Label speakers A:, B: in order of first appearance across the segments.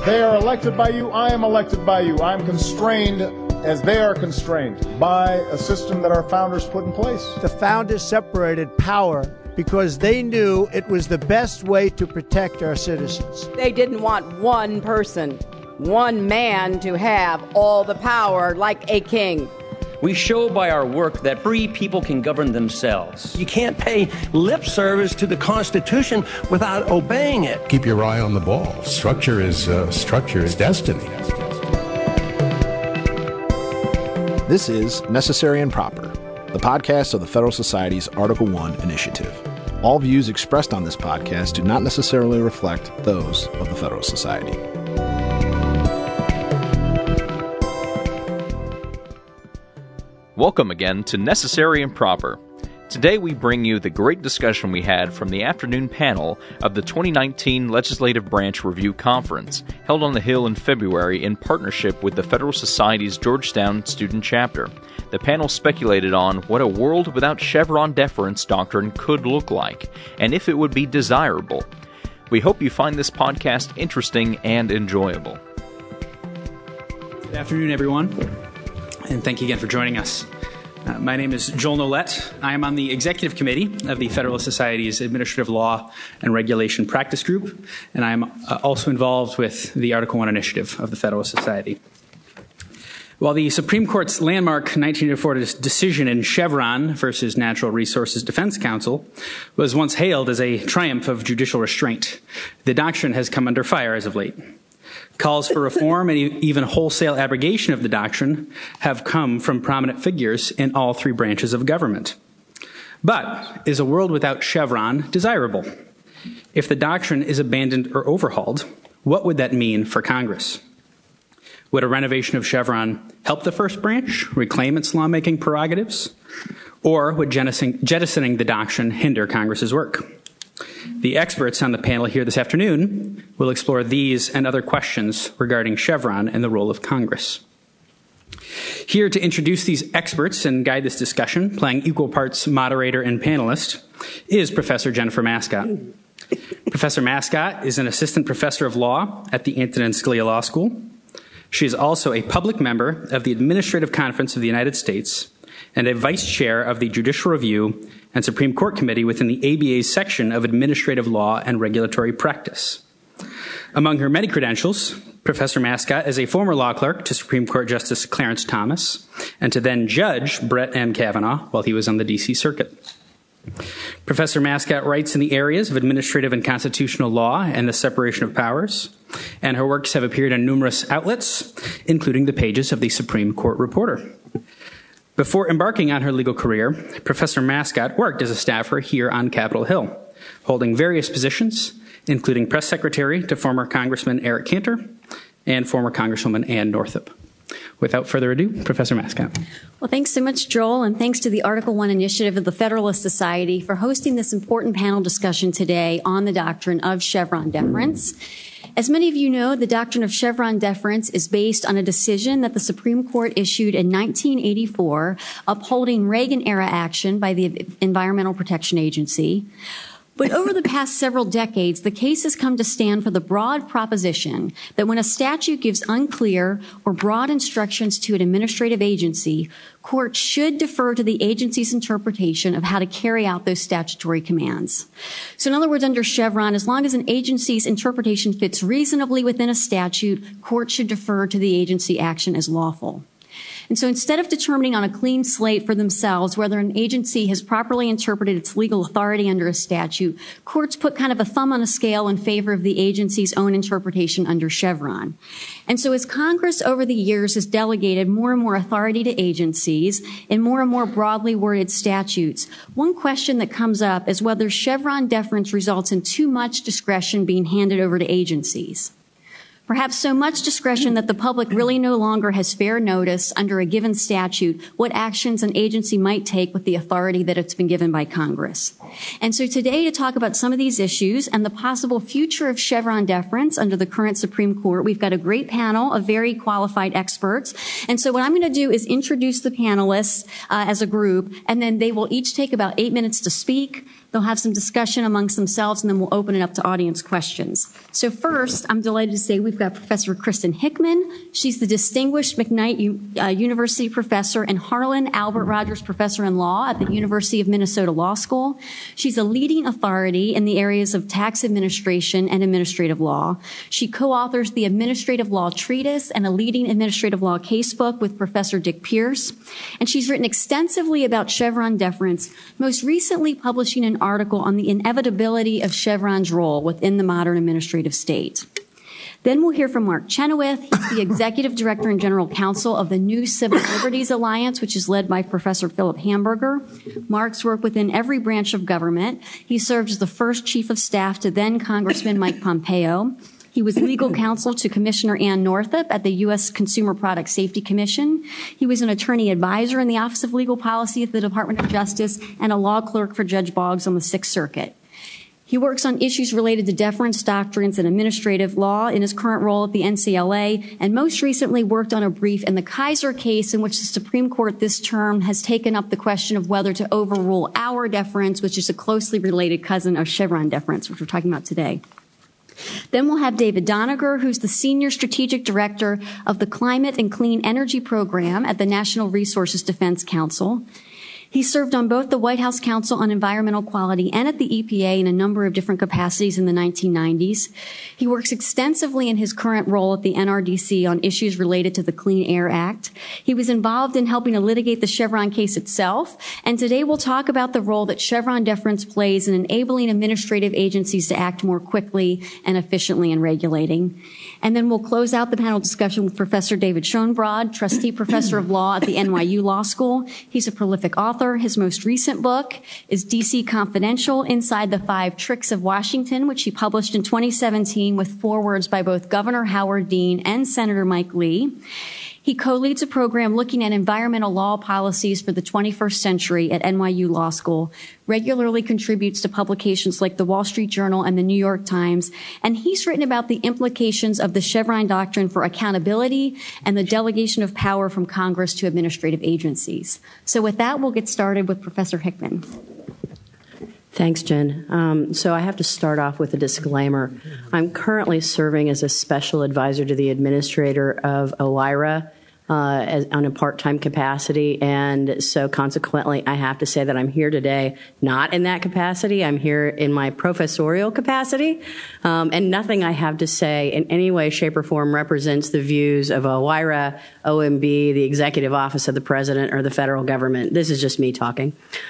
A: They are elected by you. I am elected by you. I'm constrained as they are constrained by a system that our founders put in place.
B: The founders separated power because they knew it was the best way to protect our citizens.
C: They didn't want one person, one man to have all the power like a king.
D: We show by our work that free people can govern themselves.
E: You can't pay lip service to the Constitution without obeying it.
F: Keep your eye on the ball. Structure is destiny.
G: This is Necessary and Proper, the podcast of the Federal Society's Article 1 initiative. All views expressed on this podcast do not necessarily reflect those of the Federal Society.
H: Welcome again to Necessary and Proper. Today we bring you the great discussion we had from the afternoon panel of the 2019 Legislative Branch Review Conference, held on the Hill in February in partnership with the Federal Society's Georgetown Student Chapter. The panel speculated on what a world without Chevron deference doctrine could look like, and if it would be desirable. We hope you find this podcast interesting and enjoyable.
I: Good afternoon, everyone, and thank you again for joining us. My name is Joel Nolet. I am on the Executive Committee of the Federalist Society's Administrative Law and Regulation Practice Group, and I am also involved with the Article 1 initiative of the Federalist Society. While the Supreme Court's landmark 1984 decision in Chevron versus Natural Resources Defense Council was once hailed as a triumph of judicial restraint, the doctrine has come under fire as of late. Calls for reform and even wholesale abrogation of the doctrine have come from prominent figures in all three branches of government. But is a world without Chevron desirable? If the doctrine is abandoned or overhauled, what would that mean for Congress? Would a renovation of Chevron help the first branch reclaim its lawmaking prerogatives? Or would jettisoning the doctrine hinder Congress's work? The experts on the panel here this afternoon will explore these and other questions regarding Chevron and the role of Congress. Here to introduce these experts and guide this discussion, playing equal parts moderator and panelist, is Professor Jennifer Mascott. Professor Mascott is an assistant professor of law at the Antonin Scalia Law School. She is also a public member of the Administrative Conference of the United States and a vice chair of the Judicial Review and Supreme Court Committee within the ABA's section of Administrative Law and Regulatory Practice. Among her many credentials, Professor Mascott is a former law clerk to Supreme Court Justice Clarence Thomas and to then Judge Brett M. Kavanaugh while he was on the D.C. Circuit. Professor Mascott writes in the areas of administrative and constitutional law and the separation of powers, and her works have appeared in numerous outlets, including the pages of the Supreme Court Reporter. Before embarking on her legal career, Professor Mascott worked as a staffer here on Capitol Hill, holding various positions, including press secretary to former Congressman Eric Cantor and former Congresswoman Ann Northup. Without further ado, Professor Mascott.
J: Well, thanks so much, Joel, and thanks to the Article 1 initiative of the Federalist Society for hosting this important panel discussion today on the doctrine of Chevron deference. As many of you know, the doctrine of Chevron deference is based on a decision that the Supreme Court issued in 1984 upholding Reagan-era action by the Environmental Protection Agency. But over the past several decades, the case has come to stand for the broad proposition that when a statute gives unclear or broad instructions to an administrative agency, courts should defer to the agency's interpretation of how to carry out those statutory commands. So in other words, under Chevron, as long as an agency's interpretation fits reasonably within a statute, courts should defer to the agency action as lawful. And so instead of determining on a clean slate for themselves whether an agency has properly interpreted its legal authority under a statute, courts put kind of a thumb on a scale in favor of the agency's own interpretation under Chevron. And so as Congress over the years has delegated more and more authority to agencies in more and more broadly worded statutes, one question that comes up is whether Chevron deference results in too much discretion being handed over to agencies. Perhaps so much discretion that the public really no longer has fair notice under a given statute what actions an agency might take with the authority that it's been given by Congress. And so today, to talk about some of these issues and the possible future of Chevron deference under the current Supreme Court, we've got a great panel of very qualified experts. And so what I'm going to do is introduce the panelists as a group, and then they will each take about 8 minutes to speak. They'll have some discussion amongst themselves, and then we'll open it up to audience questions. So first, I'm delighted to say we've got Professor Kristen Hickman. She's the Distinguished McKnight University Professor and Harlan Albert Rogers Professor in Law at the University of Minnesota Law School. She's a leading authority in the areas of tax administration and administrative law. She co-authors the Administrative Law Treatise and a leading administrative law casebook with Professor Dick Pierce. And she's written extensively about Chevron deference, most recently publishing an article on the inevitability of Chevron's role within the modern administrative state. Then we'll hear from Mark Chenoweth. He's the Executive Director and General Counsel of the New Civil Liberties Alliance, which is led by Professor Philip Hamburger. Mark's worked within every branch of government. He served as the first Chief of Staff to then Congressman Mike Pompeo. He was legal counsel to Commissioner Ann Northup at the U.S. Consumer Product Safety Commission. He was an attorney advisor in the Office of Legal Policy at the Department of Justice and a law clerk for Judge Boggs on the Sixth Circuit. He works on issues related to deference doctrines and administrative law in his current role at the NCLA, and most recently worked on a brief in the Kaiser case in which the Supreme Court this term has taken up the question of whether to overrule our deference, which is a closely related cousin of Chevron deference, which we're talking about today. Then we'll have David Doniger, who's the Senior Strategic Director of the Climate and Clean Energy Program at the National Resources Defense Council. He served on both the White House Council on Environmental Quality and at the EPA in a number of different capacities in the 1990s. He works extensively in his current role at the NRDC on issues related to the Clean Air Act. He was involved in helping to litigate the Chevron case itself, and today we'll talk about the role that Chevron deference plays in enabling administrative agencies to act more quickly and efficiently in regulating. And then we'll close out the panel discussion with Professor David Schoenbrod, Trustee Professor of Law at the NYU Law School. He's a prolific author. His most recent book is D.C. Confidential, Inside the Five Tricks of Washington, which he published in 2017 with forewords by both Governor Howard Dean and Senator Mike Lee. He co-leads a program looking at environmental law policies for the 21st century at NYU Law School, regularly contributes to publications like the Wall Street Journal and the New York Times, and he's written about the implications of the Chevron doctrine for accountability and the delegation of power from Congress to administrative agencies. So with that, we'll get started with Professor Hickman.
K: Thanks, Jen. So I have to start off with a disclaimer. I'm currently serving as a special advisor to the administrator of OIRA on a part-time capacity, and so consequently I have to say that I'm here today not in that capacity. I'm here in my professorial capacity, and nothing I have to say in any way, shape, or form represents the views of OIRA, OMB, the Executive Office of the President, or the federal government. This is just me talking.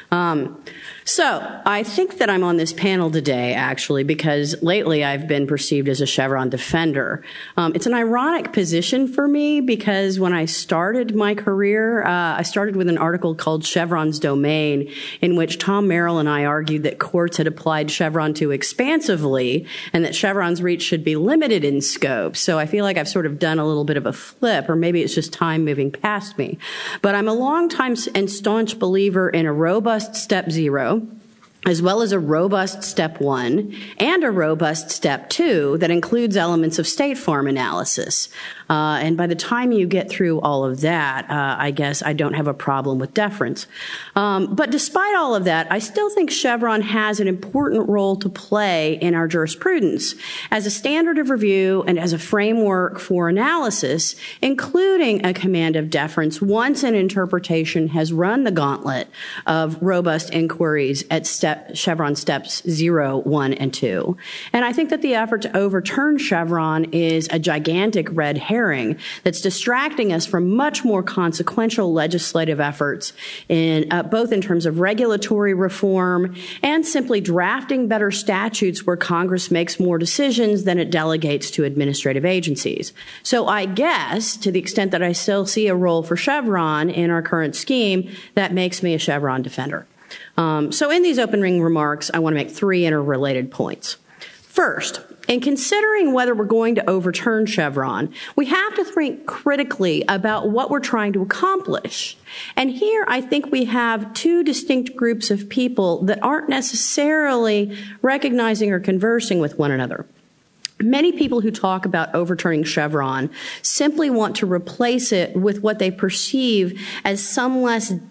K: So I think that I'm on this panel today, actually, because lately I've been perceived as a Chevron defender. It's an ironic position for me because when I started my career, I started with an article called Chevron's Domain, in which Tom Merrill and I argued that courts had applied Chevron too expansively and that Chevron's reach should be limited in scope. So I feel like I've sort of done a little bit of a flip, or maybe it's just time moving past me. But I'm a longtime and staunch believer in a robust step zero, as well as a robust step 1 and a robust step 2 that includes elements of State Farm analysis. And by the time you get through all of that, I guess I don't have a problem with deference. But despite all of that, I still think Chevron has an important role to play in our jurisprudence as a standard of review and as a framework for analysis, including a command of deference once an interpretation has run the gauntlet of robust inquiries at Chevron steps 0, 1, and 2. And I think that the effort to overturn Chevron is a gigantic red herring that's distracting us from much more consequential legislative efforts in both in terms of regulatory reform and simply drafting better statutes where Congress makes more decisions than it delegates to administrative agencies. So I guess, to the extent that I still see a role for Chevron in our current scheme, that makes me a Chevron defender. So in these opening remarks, I want to make 3 interrelated points. First, in considering whether we're going to overturn Chevron, we have to think critically about what we're trying to accomplish. And here I think we have 2 distinct groups of people that aren't necessarily recognizing or conversing with one another. Many people who talk about overturning Chevron simply want to replace it with what they perceive as some less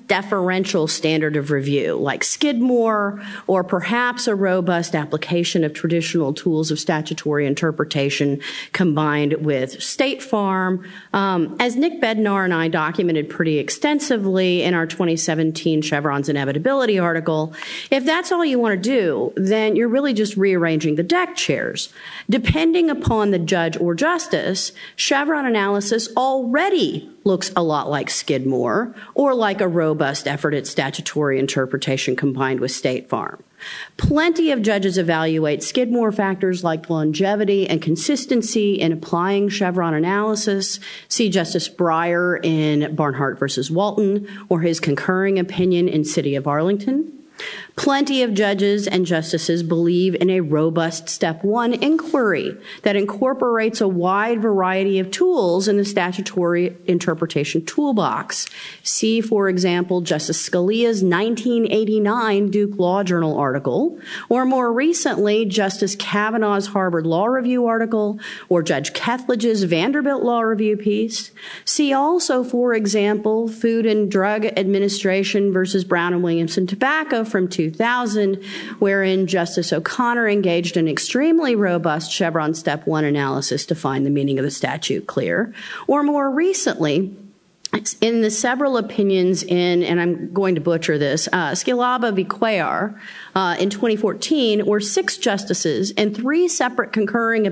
K: deferential standard of review, like Skidmore, or perhaps a robust application of traditional tools of statutory interpretation combined with State Farm, as Nick Bednar and I documented pretty extensively in our 2017 Chevron's Inevitability article. If that's all you want to do, then you're really just rearranging the deck chairs. Depending upon the judge or justice, Chevron analysis already looks a lot like Skidmore or like a robust effort at statutory interpretation combined with State Farm. Plenty of judges evaluate Skidmore factors like longevity and consistency in applying Chevron analysis. See Justice Breyer in Barnhart versus Walton or his concurring opinion in City of Arlington. Plenty of judges and justices believe in a robust Step 1 inquiry that incorporates a wide variety of tools in the statutory interpretation toolbox. See, for example, Justice Scalia's 1989 Duke Law Journal article, or more recently, Justice Kavanaugh's Harvard Law Review article, or Judge Kethledge's Vanderbilt Law Review piece. See also, for example, Food and Drug Administration versus Brown and Williamson Tobacco from 2000, wherein Justice O'Connor engaged in extremely robust Chevron Step 1 analysis to find the meaning of the statute clear. Or more recently, in the several opinions in, and I'm going to butcher this, Skilaba v. Cuellar in 2014, where 6 justices in 3 separate concurring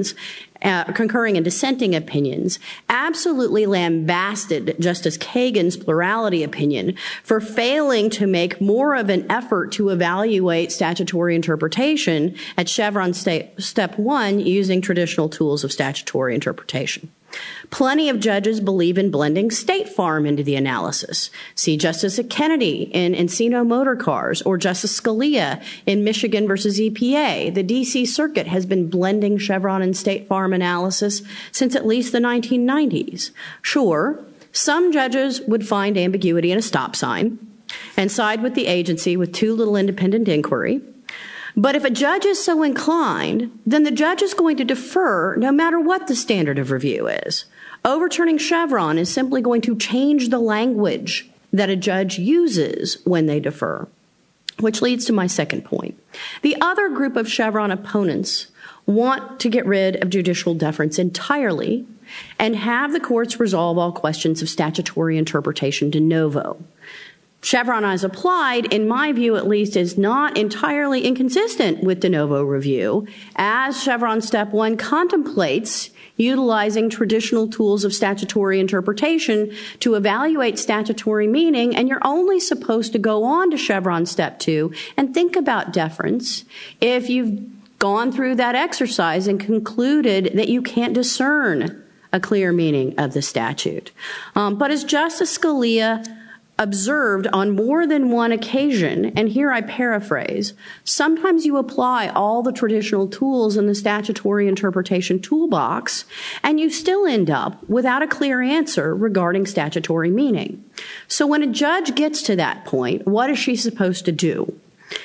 K: and dissenting opinions absolutely lambasted Justice Kagan's plurality opinion for failing to make more of an effort to evaluate statutory interpretation at Chevron Step 1 using traditional tools of statutory interpretation. Plenty of judges believe in blending State Farm into the analysis. See Justice Kennedy in Encino Motor Cars or Justice Scalia in Michigan versus EPA. The D.C. Circuit has been blending Chevron and State Farm analysis since at least the 1990s. Sure, some judges would find ambiguity in a stop sign and side with the agency with too little independent inquiry. But if a judge is so inclined, then the judge is going to defer no matter what the standard of review is. Overturning Chevron is simply going to change the language that a judge uses when they defer, which leads to my second point. The other group of Chevron opponents want to get rid of judicial deference entirely and have the courts resolve all questions of statutory interpretation de novo. Chevron as applied, in my view at least, is not entirely inconsistent with de novo review, as Chevron Step 1 contemplates utilizing traditional tools of statutory interpretation to evaluate statutory meaning, and you're only supposed to go on to Chevron Step 2 and think about deference if you've gone through that exercise and concluded that you can't discern a clear meaning of the statute. But as Justice Scalia observed on more than one occasion, and here I paraphrase, sometimes you apply all the traditional tools in the statutory interpretation toolbox, and you still end up without a clear answer regarding statutory meaning. So when a judge gets to that point, what is she supposed to do?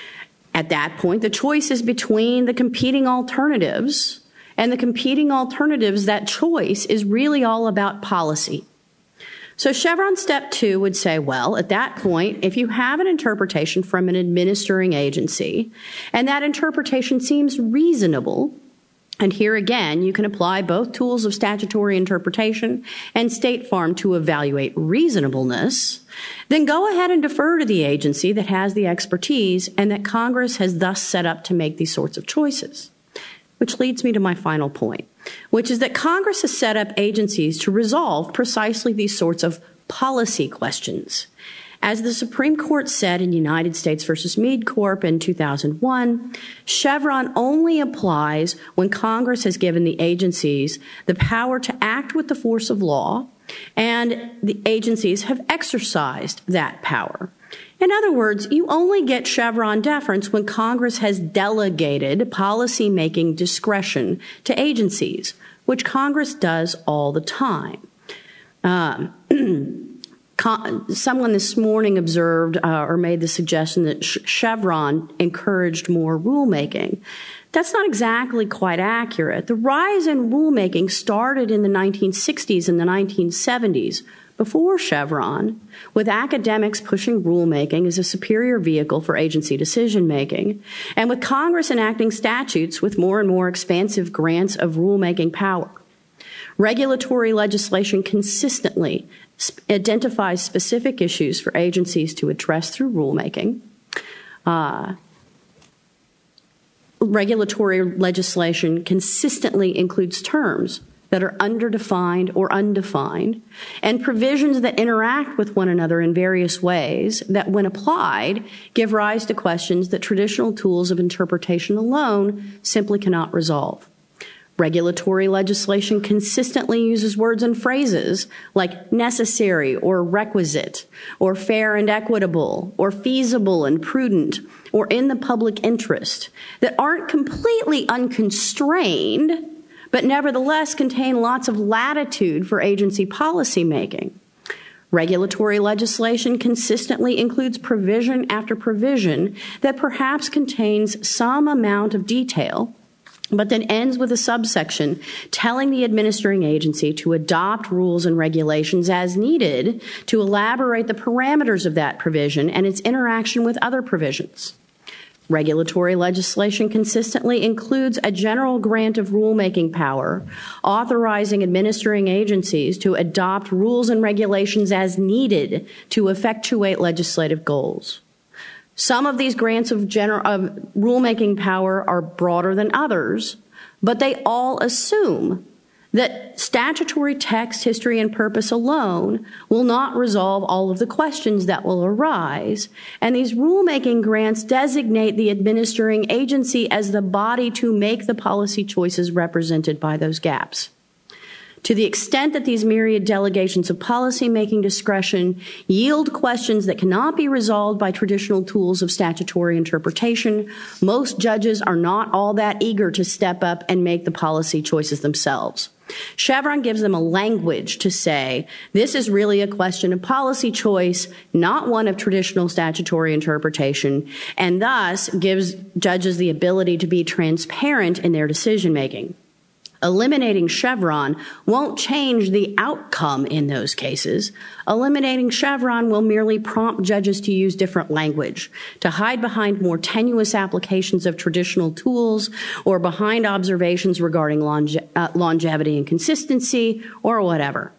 K: At that point, the choice is between the competing alternatives, and the competing alternatives, that choice is really all about policy. So Chevron Step 2 would say, well, at that point, if you have an interpretation from an administering agency, and that interpretation seems reasonable, and here again, you can apply both tools of statutory interpretation and State Farm to evaluate reasonableness, then go ahead and defer to the agency that has the expertise and that Congress has thus set up to make these sorts of choices. Which leads me to my final point, which is that Congress has set up agencies to resolve precisely these sorts of policy questions. As the Supreme Court said in United States versus Meade Corp. In 2001, Chevron only applies when Congress has given the agencies the power to act with the force of law, and the agencies have exercised that power. In other words, you only get Chevron deference when Congress has delegated policy-making discretion to agencies, which Congress does all the time. Someone this morning observed or made the suggestion that Chevron encouraged more rulemaking. That's not exactly quite accurate. The rise in rulemaking started in the 1960s and the 1970s, before Chevron, with academics pushing rulemaking as a superior vehicle for agency decision-making, and with Congress enacting statutes with more and more expansive grants of rulemaking power. Regulatory legislation consistently identifies specific issues for agencies to address through rulemaking. Regulatory legislation consistently includes terms that are underdefined or undefined, and provisions that interact with one another in various ways that, when applied, give rise to questions that traditional tools of interpretation alone simply cannot resolve. Regulatory legislation consistently uses words and phrases like necessary or requisite, or fair and equitable, or feasible and prudent, or in the public interest that aren't completely unconstrained, but nevertheless contain lots of latitude for agency policymaking. Regulatory legislation consistently includes provision after provision that perhaps contains some amount of detail, but then ends with a subsection telling the administering agency to adopt rules and regulations as needed to elaborate the parameters of that provision and its interaction with other provisions. Regulatory legislation consistently includes a general grant of rulemaking power, authorizing administering agencies to adopt rules and regulations as needed to effectuate legislative goals. Some of these grants of rulemaking power are broader than others, but they all assume that statutory text, history, and purpose alone will not resolve all of the questions that will arise, and these rulemaking grants designate the administering agency as the body to make the policy choices represented by those gaps. To the extent that these myriad delegations of policymaking discretion yield questions that cannot be resolved by traditional tools of statutory interpretation, most judges are not all that eager to step up and make the policy choices themselves. Chevron gives them a language to say, this is really a question of policy choice, not one of traditional statutory interpretation, and thus gives judges the ability to be transparent in their decision-making. Eliminating Chevron won't change the outcome in those cases. Eliminating Chevron will merely prompt judges to use different language, to hide behind more tenuous applications of traditional tools, or behind observations regarding longevity and consistency, or whatever.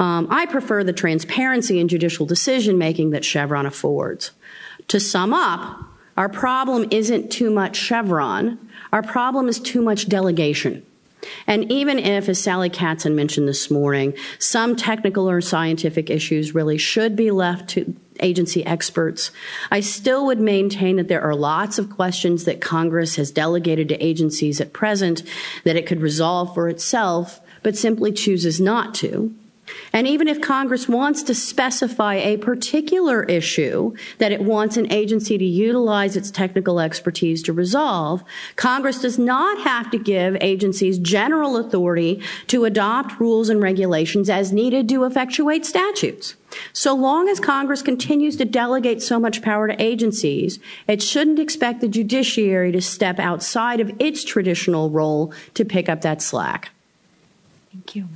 K: I prefer the transparency in judicial decision-making that Chevron affords. To sum up, our problem isn't too much Chevron. Our problem is too much delegation. And even if, as Sally Katzen mentioned this morning, some technical or scientific issues really should be left to agency experts, I still would maintain that there are lots of questions that Congress has delegated to agencies at present that it could resolve for itself, but simply chooses not to. And even if Congress wants to specify a particular issue that it wants an agency to utilize its technical expertise to resolve, Congress does not have to give agencies general authority to adopt rules and regulations as needed to effectuate statutes. So long as Congress continues to delegate so much power to agencies, it shouldn't expect the judiciary to step outside of its traditional role to pick up that slack.
J: Thank you.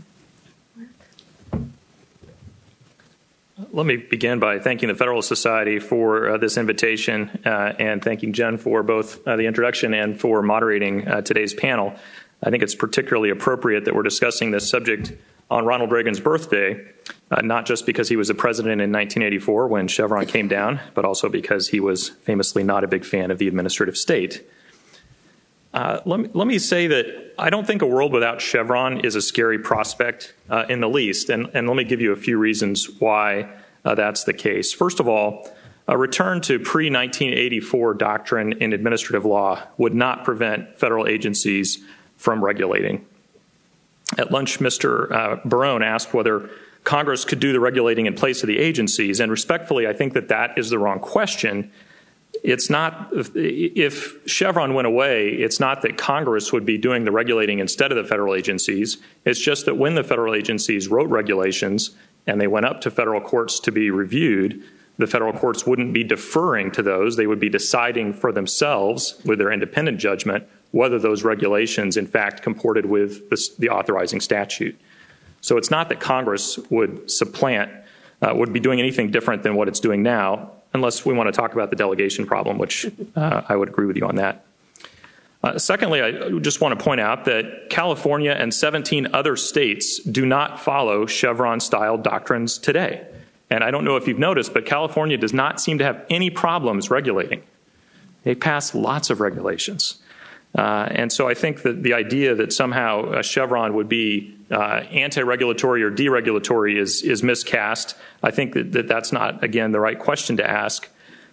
L: Let me begin by thanking the Federalist Society for this invitation and thanking Jen for both the introduction and for moderating today's panel. I think it's particularly appropriate that we're discussing this subject on Ronald Reagan's birthday, not just because he was the president in 1984 when Chevron came down, but also because he was famously not a big fan of the administrative state. Let me say that I don't think a world without Chevron is a scary prospect in the least, and let me give you a few reasons why that's the case. First of all, a return to pre-1984 doctrine in administrative law would not prevent federal agencies from regulating. At lunch, Mr. Barone asked whether Congress could do the regulating in place of the agencies, and respectfully, I think that that is the wrong question. It's not, if Chevron went away, it's not that Congress would be doing the regulating instead of the federal agencies. It's just that when the federal agencies wrote regulations and they went up to federal courts to be reviewed, the federal courts wouldn't be deferring to those. They would be deciding for themselves with their independent judgment whether those regulations in fact comported with the authorizing statute. So it's not that Congress would supplant would be doing anything different than what it's doing now, unless we want to talk about the delegation problem, which I would agree with you on that. Secondly, I just want to point out that California and 17 other states do not follow Chevron-style doctrines today. And I don't know if you've noticed, but California does not seem to have any problems regulating. They pass lots of regulations. And so I think that the idea that somehow Chevron would be anti-regulatory or deregulatory is miscast. I think that that's not, again, the right question to ask.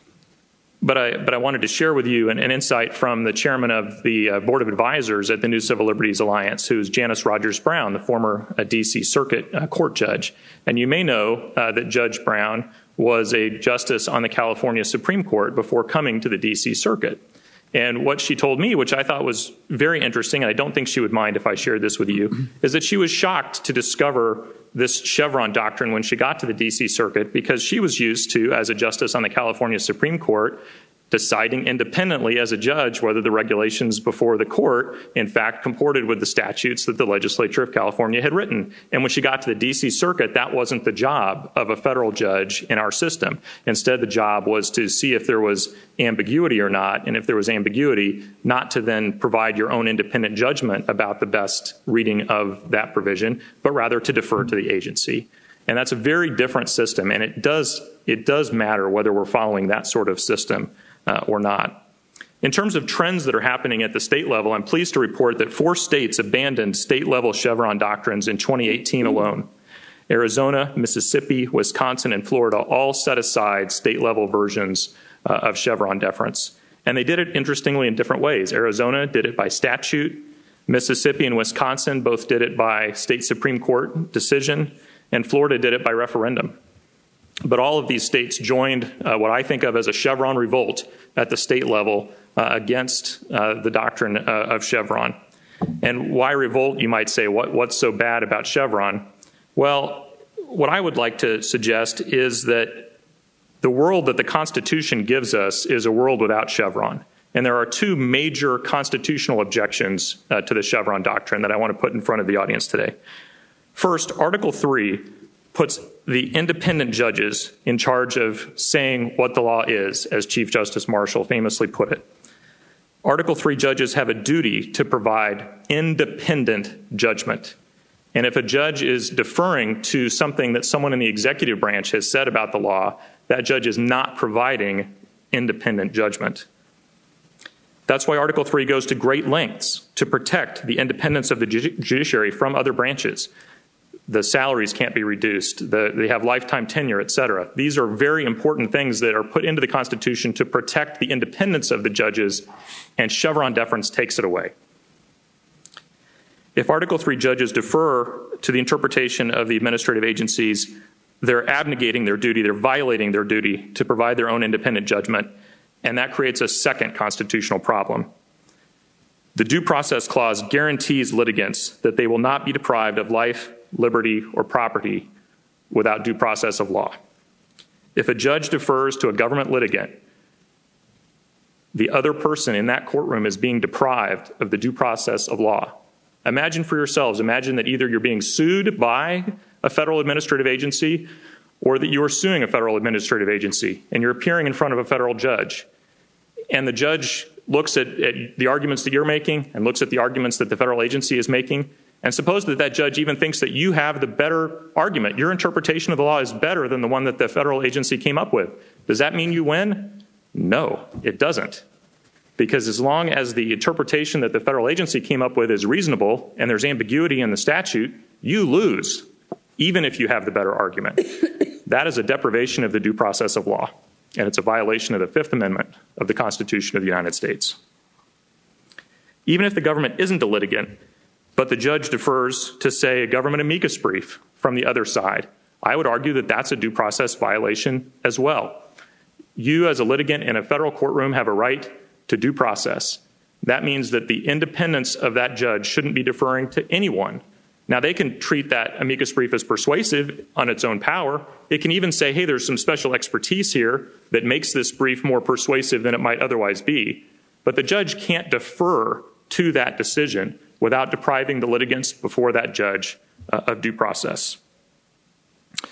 L: But I wanted to share with you an insight from the chairman of the Board of Advisors at the New Civil Liberties Alliance, who is Janice Rogers Brown, the former D.C. Circuit Court judge. And you may know that Judge Brown was a justice on the California Supreme Court before coming to the D.C. Circuit. And what she told me, which I thought was very interesting, and I don't think she would mind if I shared this with you, is that she was shocked to discover this Chevron doctrine when she got to the D.C. Circuit, because she was used to, as a justice on the California Supreme Court, deciding independently as a judge whether the regulations before the court, in fact, comported with the statutes that the legislature of California had written. And when she got to the D.C. Circuit, that wasn't the job of a federal judge in our system. Instead, the job was to see if there was ambiguity or not, and if there was ambiguity, not to then provide your own independent judgment about the best reading of that provision, but rather to defer to the agency. And that's a very different system, and it does matter whether we're following that sort of system or not. In terms of trends that are happening at the state level, I'm pleased to report that 4 states abandoned state-level Chevron doctrines in 2018 alone. Arizona, Mississippi, Wisconsin, and Florida all set aside state-level versions of Chevron deference. And they did it, interestingly, in different ways. Arizona did it by statute. Mississippi and Wisconsin both did it by state Supreme Court decision. And Florida did it by referendum. But all of these states joined what I think of as a Chevron revolt at the state level against the doctrine of Chevron. And why revolt, you might say? What's so bad about Chevron? Well, what I would like to suggest is that the world that the Constitution gives us is a world without Chevron. And there are 2 major constitutional objections to the Chevron doctrine that I want to put in front of the audience today. First, Article 3 puts the independent judges in charge of saying what the law is, as Chief Justice Marshall famously put it. Article 3 judges have a duty to provide independent judgment. And if a judge is deferring to something that someone in the executive branch has said about the law, that judge is not providing independent judgment. That's why Article 3 goes to great lengths to protect the independence of the judiciary from other branches. The salaries can't be reduced. They have lifetime tenure, et cetera. These are very important things that are put into the Constitution to protect the independence of the judges, and Chevron deference takes it away. If Article 3 judges defer to the interpretation of the administrative agencies, they're abnegating their duty, they're violating their duty to provide their own independent judgment, and that creates a second constitutional problem. The Due Process Clause guarantees litigants that they will not be deprived of life, liberty, or property without due process of law. If a judge defers to a government litigant, the other person in that courtroom is being deprived of the due process of law. Imagine for yourselves, imagine that either you're being sued by a federal administrative agency or that you are suing a federal administrative agency and you're appearing in front of a federal judge. And the judge looks at the arguments that you're making and looks at the arguments that the federal agency is making. And suppose that judge even thinks that you have the better argument. Your interpretation of the law is better than the one that the federal agency came up with. Does that mean you win? No, it doesn't. Because as long as the interpretation that the federal agency came up with is reasonable and there's ambiguity in the statute, you lose, even if you have the better argument. That is a deprivation of the due process of law, and it's a violation of the Fifth Amendment of the Constitution of the United States. Even if the government isn't a litigant, but the judge defers to, say, a government amicus brief from the other side, I would argue that that's a due process violation as well. You, as a litigant in a federal courtroom, have a right to due process. That means that the independence of that judge shouldn't be deferring to anyone. Now, they can treat that amicus brief as persuasive on its own power. It can even say, hey, there's some special expertise here that makes this brief more persuasive than it might otherwise be. But the judge can't defer to that decision without depriving the litigants before that judge of due process.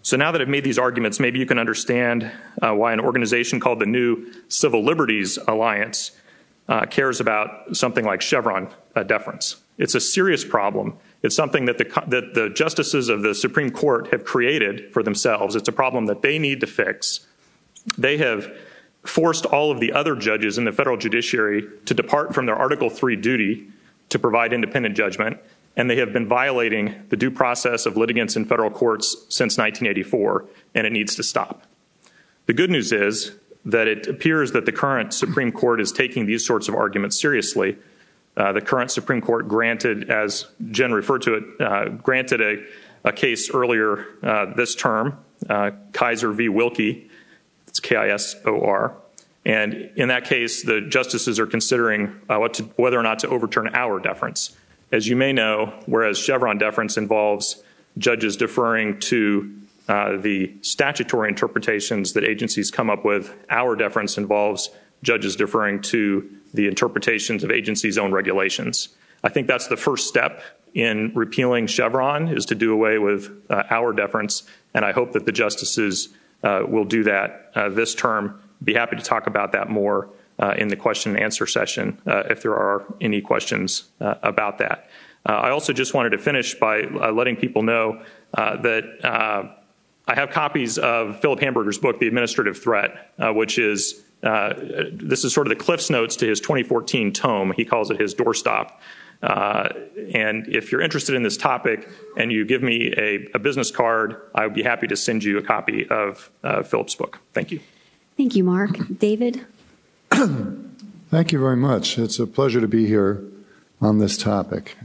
L: So now that I've made these arguments, maybe you can understand why an organization called the New Civil Liberties Alliance cares about something like Chevron deference. It's a serious problem. It's something that the justices of the Supreme Court have created for themselves. It's a problem that they need to fix. They have forced all of the other judges in the federal judiciary to depart from their Article III duty to provide independent judgment, and they have been violating the due process of litigants in federal courts since 1984, and it needs to stop. The good news is that it appears that the current Supreme Court is taking these sorts of arguments seriously. The current Supreme Court granted, as Jen referred to it, granted a case earlier this term, Kaiser v. Wilkie. It's K-I-S-O-R. And in that case, the justices are considering whether or not to overturn our deference. As you may know, whereas Chevron deference involves judges deferring to the statutory interpretations that agencies come up with, our deference involves judges deferring to the interpretations of agencies' own regulations. I think that's the first step in repealing Chevron, is to do away with our deference, and I hope that the justices will do that this term. Be happy to talk about that more in the question and answer session if there are any questions about that. I also just wanted to finish by letting people know that I have copies of Philip Hamburger's book, The Administrative Threat, which is, this is sort of the Cliff's Notes to his 2014 tome. He calls it his doorstop. And if you're interested in this topic and you give me a business card, I would be happy to send you a copy of Philip's book. Thank you.
J: Thank you, Mark. David?
M: Thank you very much. It's a pleasure to be here on this topic.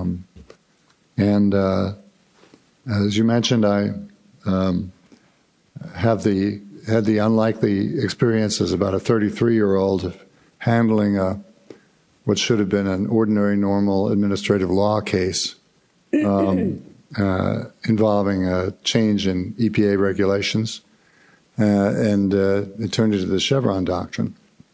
M: As you mentioned, I had the unlikely experience as about a 33-year-old of handling what should have been an ordinary, normal administrative law case involving a change in EPA regulations, and it turned into the Chevron doctrine.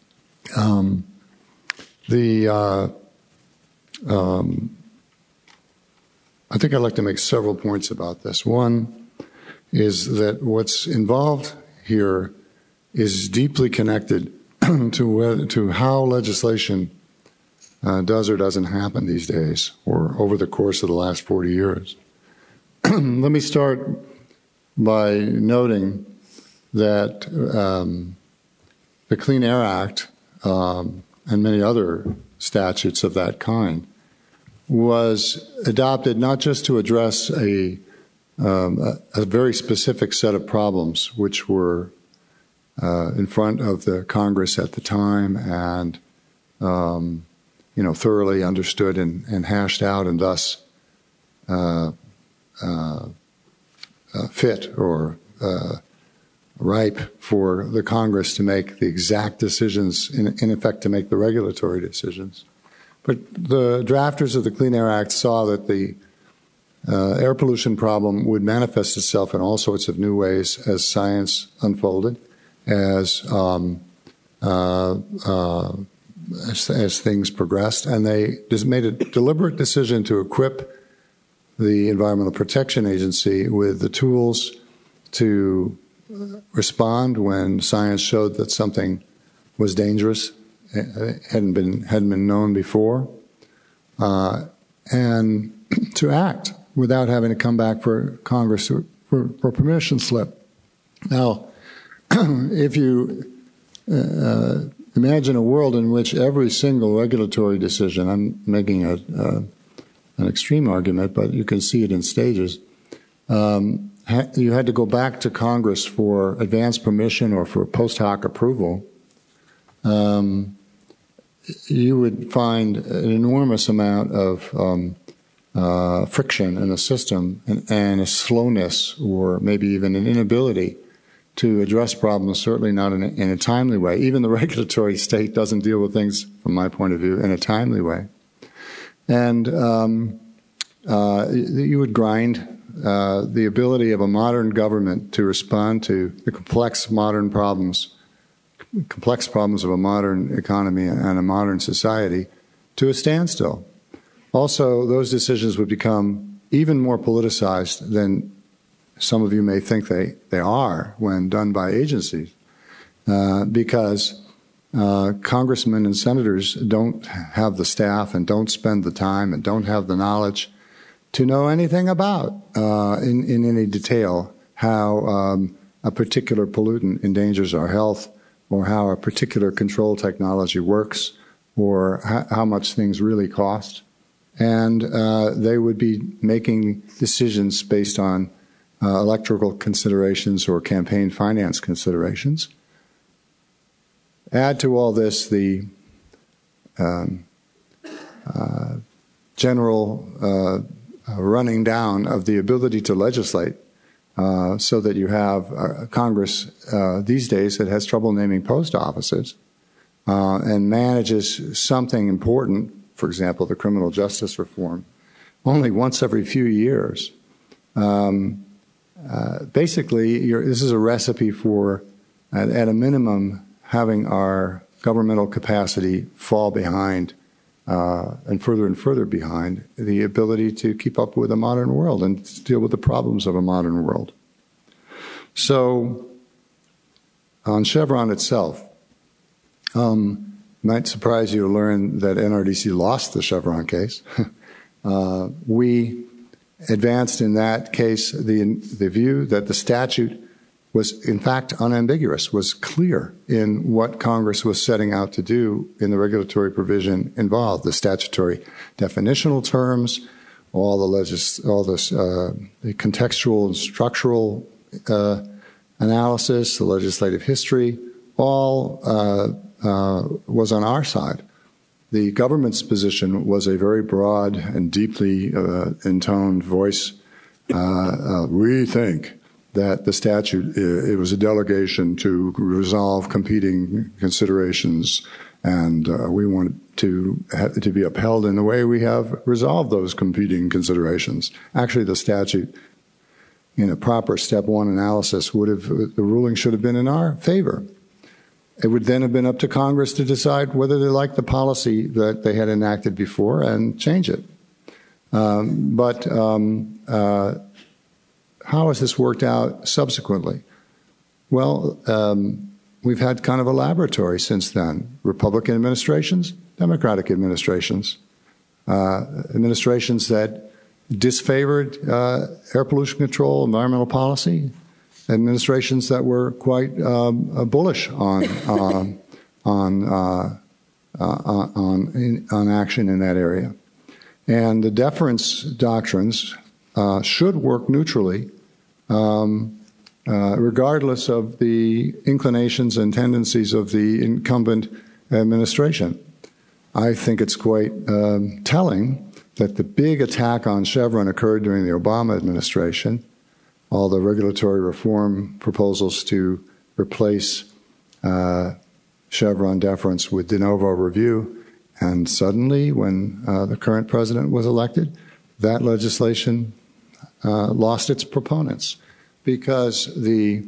M: I think I'd like to make several points about this. One is that what's involved here is deeply connected to how legislation does or doesn't happen these days, or over the course of the last 40 years. Let me start by noting that the Clean Air Act and many other statutes of that kind was adopted not just to address a very specific set of problems which were in front of the Congress at the time and thoroughly understood and hashed out and thus fit or ripe for the Congress to make the exact decisions, in effect to make the regulatory decisions. But the drafters of the Clean Air Act saw that the air pollution problem would manifest itself in all sorts of new ways as science unfolded, as things progressed, and they just made a deliberate decision to equip the Environmental Protection Agency with the tools to respond when science showed that something was dangerous, hadn't been known before, and to act without having to come back for Congress for permission slip. Now, if you imagine a world in which every single regulatory decision, I'm making an extreme argument, but you can see it in stages, you had to go back to Congress for advance permission or for post hoc approval, you would find an enormous amount of friction in the system and a slowness or maybe even an inability to address problems, certainly not in a timely way. Even the regulatory state doesn't deal with things, from my point of view, in a timely way. And you would grind the ability of a modern government to respond to the complex problems of a modern economy and a modern society to a standstill. Also, those decisions would become even more politicized than some of you may think they are when done by agencies, because congressmen and senators don't have the staff and don't spend the time and don't have the knowledge to know anything about in any detail how a particular pollutant endangers our health, or how a particular control technology works, or how much things really cost. And they would be making decisions based on electoral considerations or campaign finance considerations. Add to all this the general running down of the ability to legislate, so that you have a Congress these days that has trouble naming post offices and manages something important, for example, the criminal justice reform, only once every few years. Basically, this is a recipe for, at a minimum, having our governmental capacity fall behind and further behind the ability to keep up with a modern world and deal with the problems of a modern world. So, on Chevron itself, might surprise you to learn that NRDC lost the Chevron case. We advanced in that case the view that the statute was in fact unambiguous, was clear in what Congress was setting out to do in the regulatory provision involved, the statutory definitional terms, all the contextual and structural analysis, the legislative history, all was on our side. The government's position was a very broad and deeply intoned voice. We think that the statute, it was a delegation to resolve competing considerations, and we want to be upheld in the way we have resolved those competing considerations. Actually, the statute, in a proper step one analysis, the ruling should have been in our favor. It would then have been up to Congress to decide whether they liked the policy that they had enacted before and change it. But how has this worked out subsequently? Well, we've had kind of a laboratory since then. Republican administrations, Democratic administrations, administrations that disfavored air pollution control, environmental policy, administrations that were quite bullish on action in that area. And the deference doctrines should work neutrally, regardless of the inclinations and tendencies of the incumbent administration. I think it's quite telling that the big attack on Chevron occurred during the Obama administration. All the regulatory reform proposals to replace Chevron deference with de novo review. And suddenly, when the current president was elected, that legislation lost its proponents because the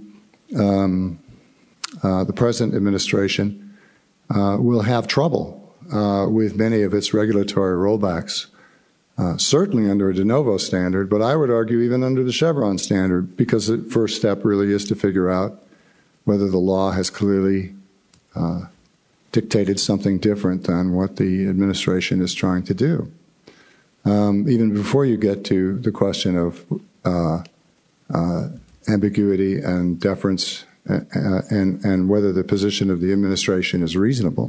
M: present administration will have trouble with many of its regulatory rollbacks, certainly under a de novo standard, but I would argue even under the Chevron standard, because the first step really is to figure out whether the law has clearly dictated something different than what the administration is trying to do. Even before you get to the question of ambiguity and deference and whether the position of the administration is reasonable.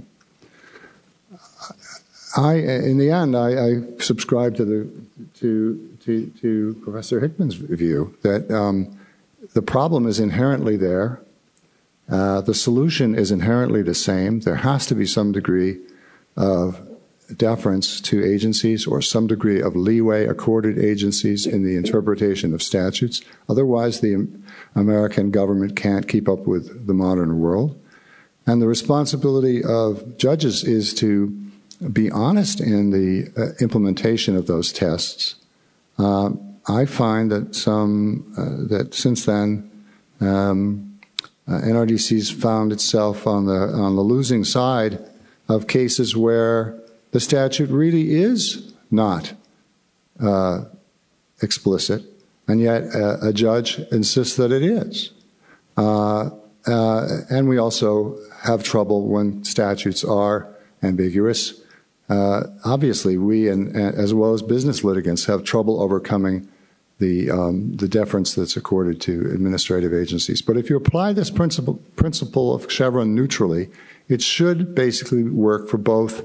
M: In the end, I subscribe to Professor Hickman's view that the problem is inherently there. The solution is inherently the same. There has to be some degree of deference to agencies or some degree of leeway accorded agencies in the interpretation of statutes. Otherwise, the American government can't keep up with the modern world. And the responsibility of judges is to be honest in the implementation of those tests. I find that that since then, NRDC's found itself on the losing side of cases where the statute really is not explicit, And yet a judge insists that it is. And we also have trouble when statutes are ambiguous. Obviously, we, as well as business litigants, have trouble overcoming the deference that's accorded to administrative agencies. But if you apply this principle of Chevron neutrally, it should basically work for both,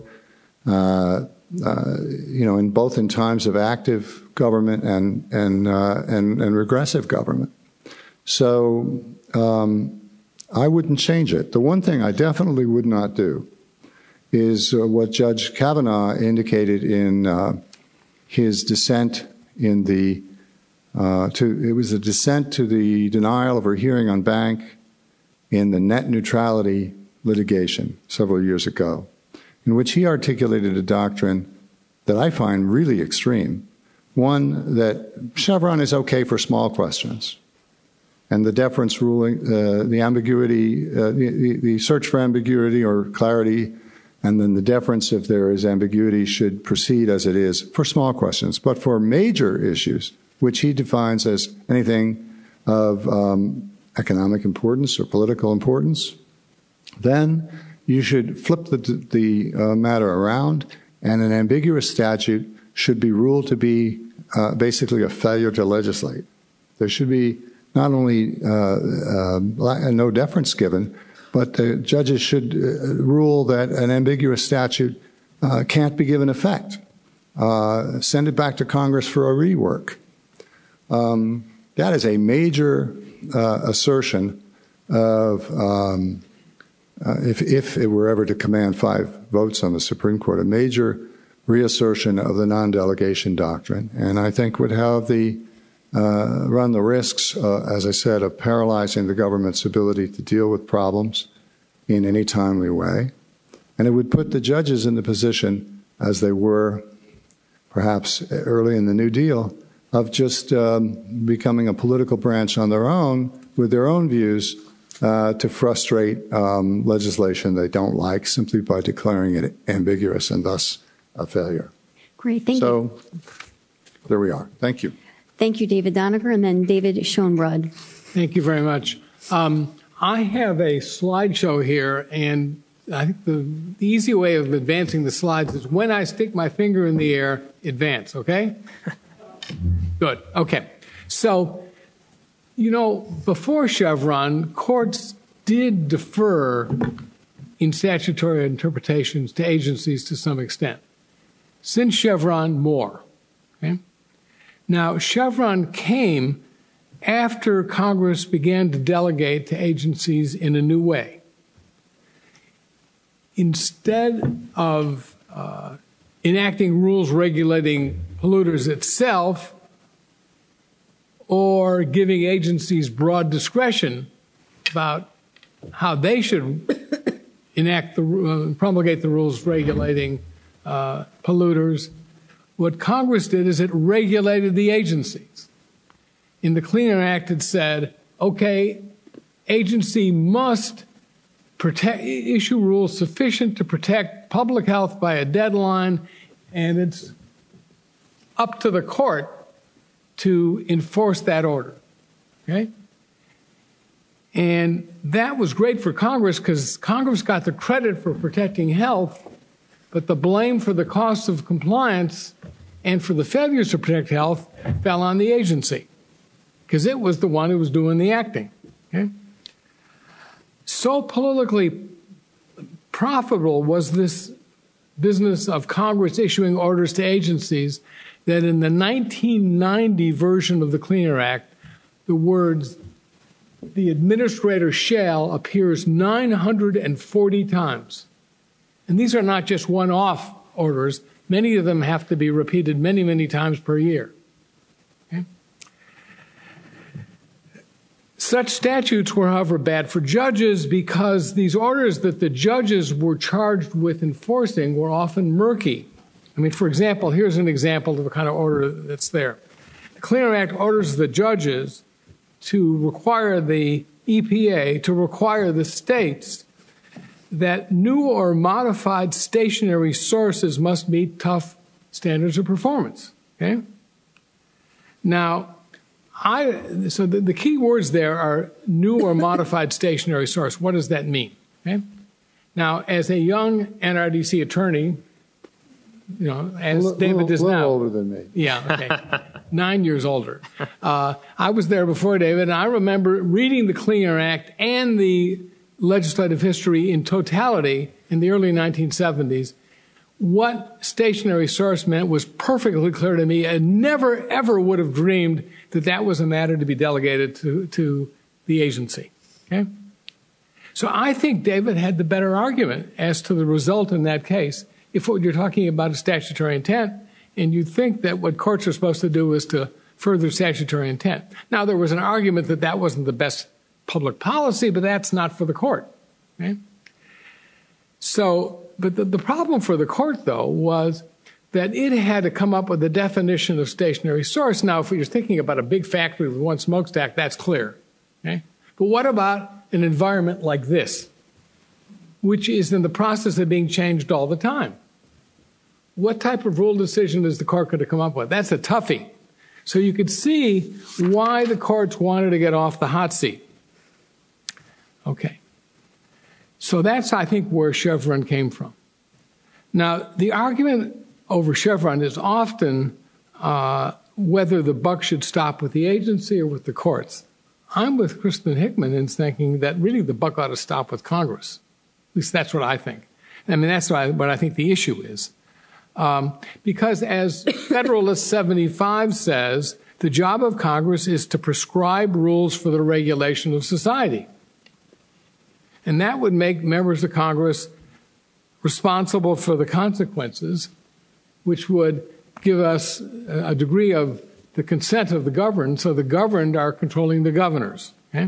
M: in times of active government and regressive government. So I wouldn't change it. The one thing I definitely would not do is what Judge Kavanaugh indicated in his dissent in the it was a dissent to the denial of her hearing on Bank in the net neutrality litigation several years ago, in which he articulated a doctrine that I find really extreme. One, that Chevron is okay for small questions, and the deference ruling, the ambiguity, the search for ambiguity or clarity, and then the deference, if there is ambiguity, should proceed as it is for small questions. But for major issues, which he defines as anything of economic importance or political importance, then you should flip the matter around, and an ambiguous statute should be ruled to be basically a failure to legislate. There should be not only no deference given, but the judges should rule that an ambiguous statute can't be given effect. Send it back to Congress for a rework. That is a major assertion of, if it were ever to command 5 votes on the Supreme Court, a major reassertion of the non-delegation doctrine, and I think would have run the risks, as I said, of paralyzing the government's ability to deal with problems in any timely way. And it would put the judges in the position, as they were perhaps early in the New Deal, of just becoming a political branch on their own, with their own views, to frustrate legislation they don't like simply by declaring it ambiguous and thus a failure.
J: Great, thank you.
M: So there we are. Thank you.
J: Thank you, David Doniger, and then David Schoenbrod.
N: Thank you very much. I have a slideshow here, and I think the easy way of advancing the slides is when I stick my finger in the air, advance, okay? Good, okay. So, before Chevron, courts did defer in statutory interpretations to agencies to some extent. Since Chevron, more. Okay? Now, Chevron came after Congress began to delegate to agencies in a new way. Instead of enacting rules regulating polluters itself or giving agencies broad discretion about how they should promulgate the rules regulating polluters, what Congress did is it regulated the agencies. In the Clean Air Act, it said, okay, agency must issue rules sufficient to protect public health by a deadline, and it's up to the court to enforce that order. Okay? And that was great for Congress because Congress got the credit for protecting health, but the blame for the cost of compliance and for the failures to protect health fell on the agency because it was the one who was doing the acting. Okay? So politically profitable was this business of Congress issuing orders to agencies that in the 1990 version of the Clean Air Act, the words, "the administrator shall" appears 940 times. And these are not just one-off orders. Many of them have to be repeated many, many times per year. Okay? Such statutes were, however, bad for judges because these orders that the judges were charged with enforcing were often murky. I mean, for example, here's an example of the kind of order that's there. The Clean Air Act orders the judges to require the EPA to require the states that new or modified stationary sources must meet tough standards of performance. Okay? Now, So the key words there are new or modified stationary source. What does that mean? Okay? Now, as a young NRDC attorney, as David is now.
M: Older than me.
N: Yeah, okay. 9 years older. I was there before David, and I remember reading the Clean Air Act and the legislative history in totality in the early 1970s. What stationary source meant was perfectly clear to me. I never, ever would have dreamed that that was a matter to be delegated to the agency. Okay? So I think David had the better argument as to the result in that case. If what you're talking about is statutory intent, and you think that what courts are supposed to do is to further statutory intent. Now, there was an argument that that wasn't the best public policy, but that's not for the court. Okay? So, but the problem for the court, though, was that it had to come up with a definition of stationary source. Now, if you're thinking about a big factory with one smokestack, that's clear. Okay? But what about an environment like this, which is in the process of being changed all the time? What type of rule decision is the court going to come up with? That's a toughie. So you could see why the courts wanted to get off the hot seat. Okay. So that's, I think, where Chevron came from. Now, the argument over Chevron is often whether the buck should stop with the agency or with the courts. I'm with Kristen Hickman in thinking that really the buck ought to stop with Congress. At least that's what I think. I mean, that's what I think the issue is. Because as Federalist 75 says, the job of Congress is to prescribe rules for the regulation of society. And that would make members of Congress responsible for the consequences, which would give us a degree of the consent of the governed, so the governed are controlling the governors. Okay?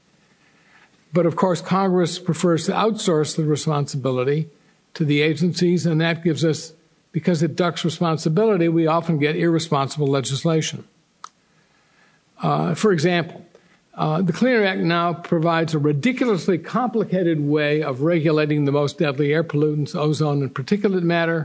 N: But of course, Congress prefers to outsource the responsibility to the agencies, and that gives us, because it ducks responsibility, we often get irresponsible legislation. For example, the Clean Air Act now provides a ridiculously complicated way of regulating the most deadly air pollutants, ozone and particulate matter.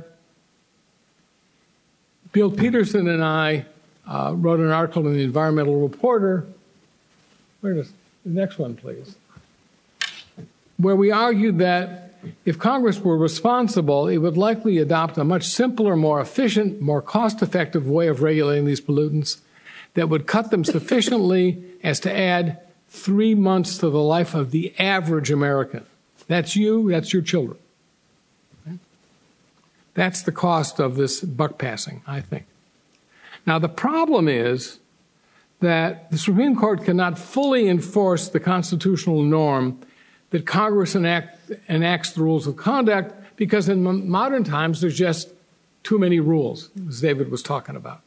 N: Bill Peterson and I wrote an article in the Environmental Reporter. Where is the next one, please? Where we argued that if Congress were responsible, it would likely adopt a much simpler, more efficient, more cost-effective way of regulating these pollutants that would cut them sufficiently as to add 3 months to the life of the average American. That's you, that's your children. Okay? That's the cost of this buck passing, I think. Now, the problem is that the Supreme Court cannot fully enforce the constitutional norm that Congress enacts the rules of conduct because in modern times there's just too many rules, as David was talking about.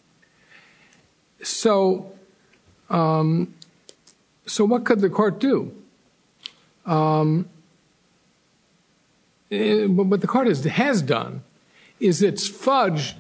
N: So what could the court do? What the court has done is it's fudged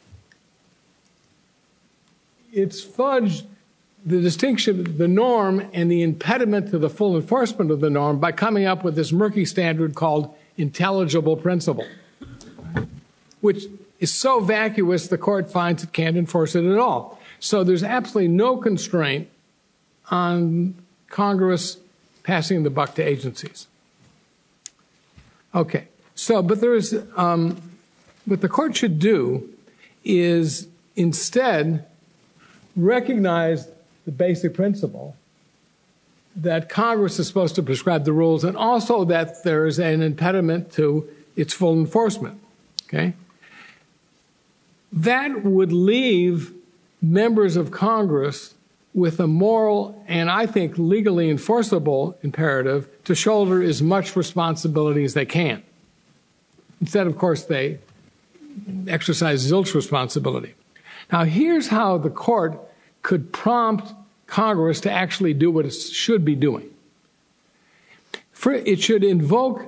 N: the distinction, the norm, and the impediment to the full enforcement of the norm by coming up with this murky standard called intelligible principle, which is so vacuous the court finds it can't enforce it at all. So there's absolutely no constraint on Congress passing the buck to agencies. Okay, so but there's what the court should do is instead recognize the basic principle that Congress is supposed to prescribe the rules and also that there is an impediment to its full enforcement. Okay? That would leave members of Congress with a moral and I think legally enforceable imperative to shoulder as much responsibility as they can. Instead, of course, they exercise zilch responsibility. Now, here's how the court could prompt Congress to actually do what it should be doing. It should invoke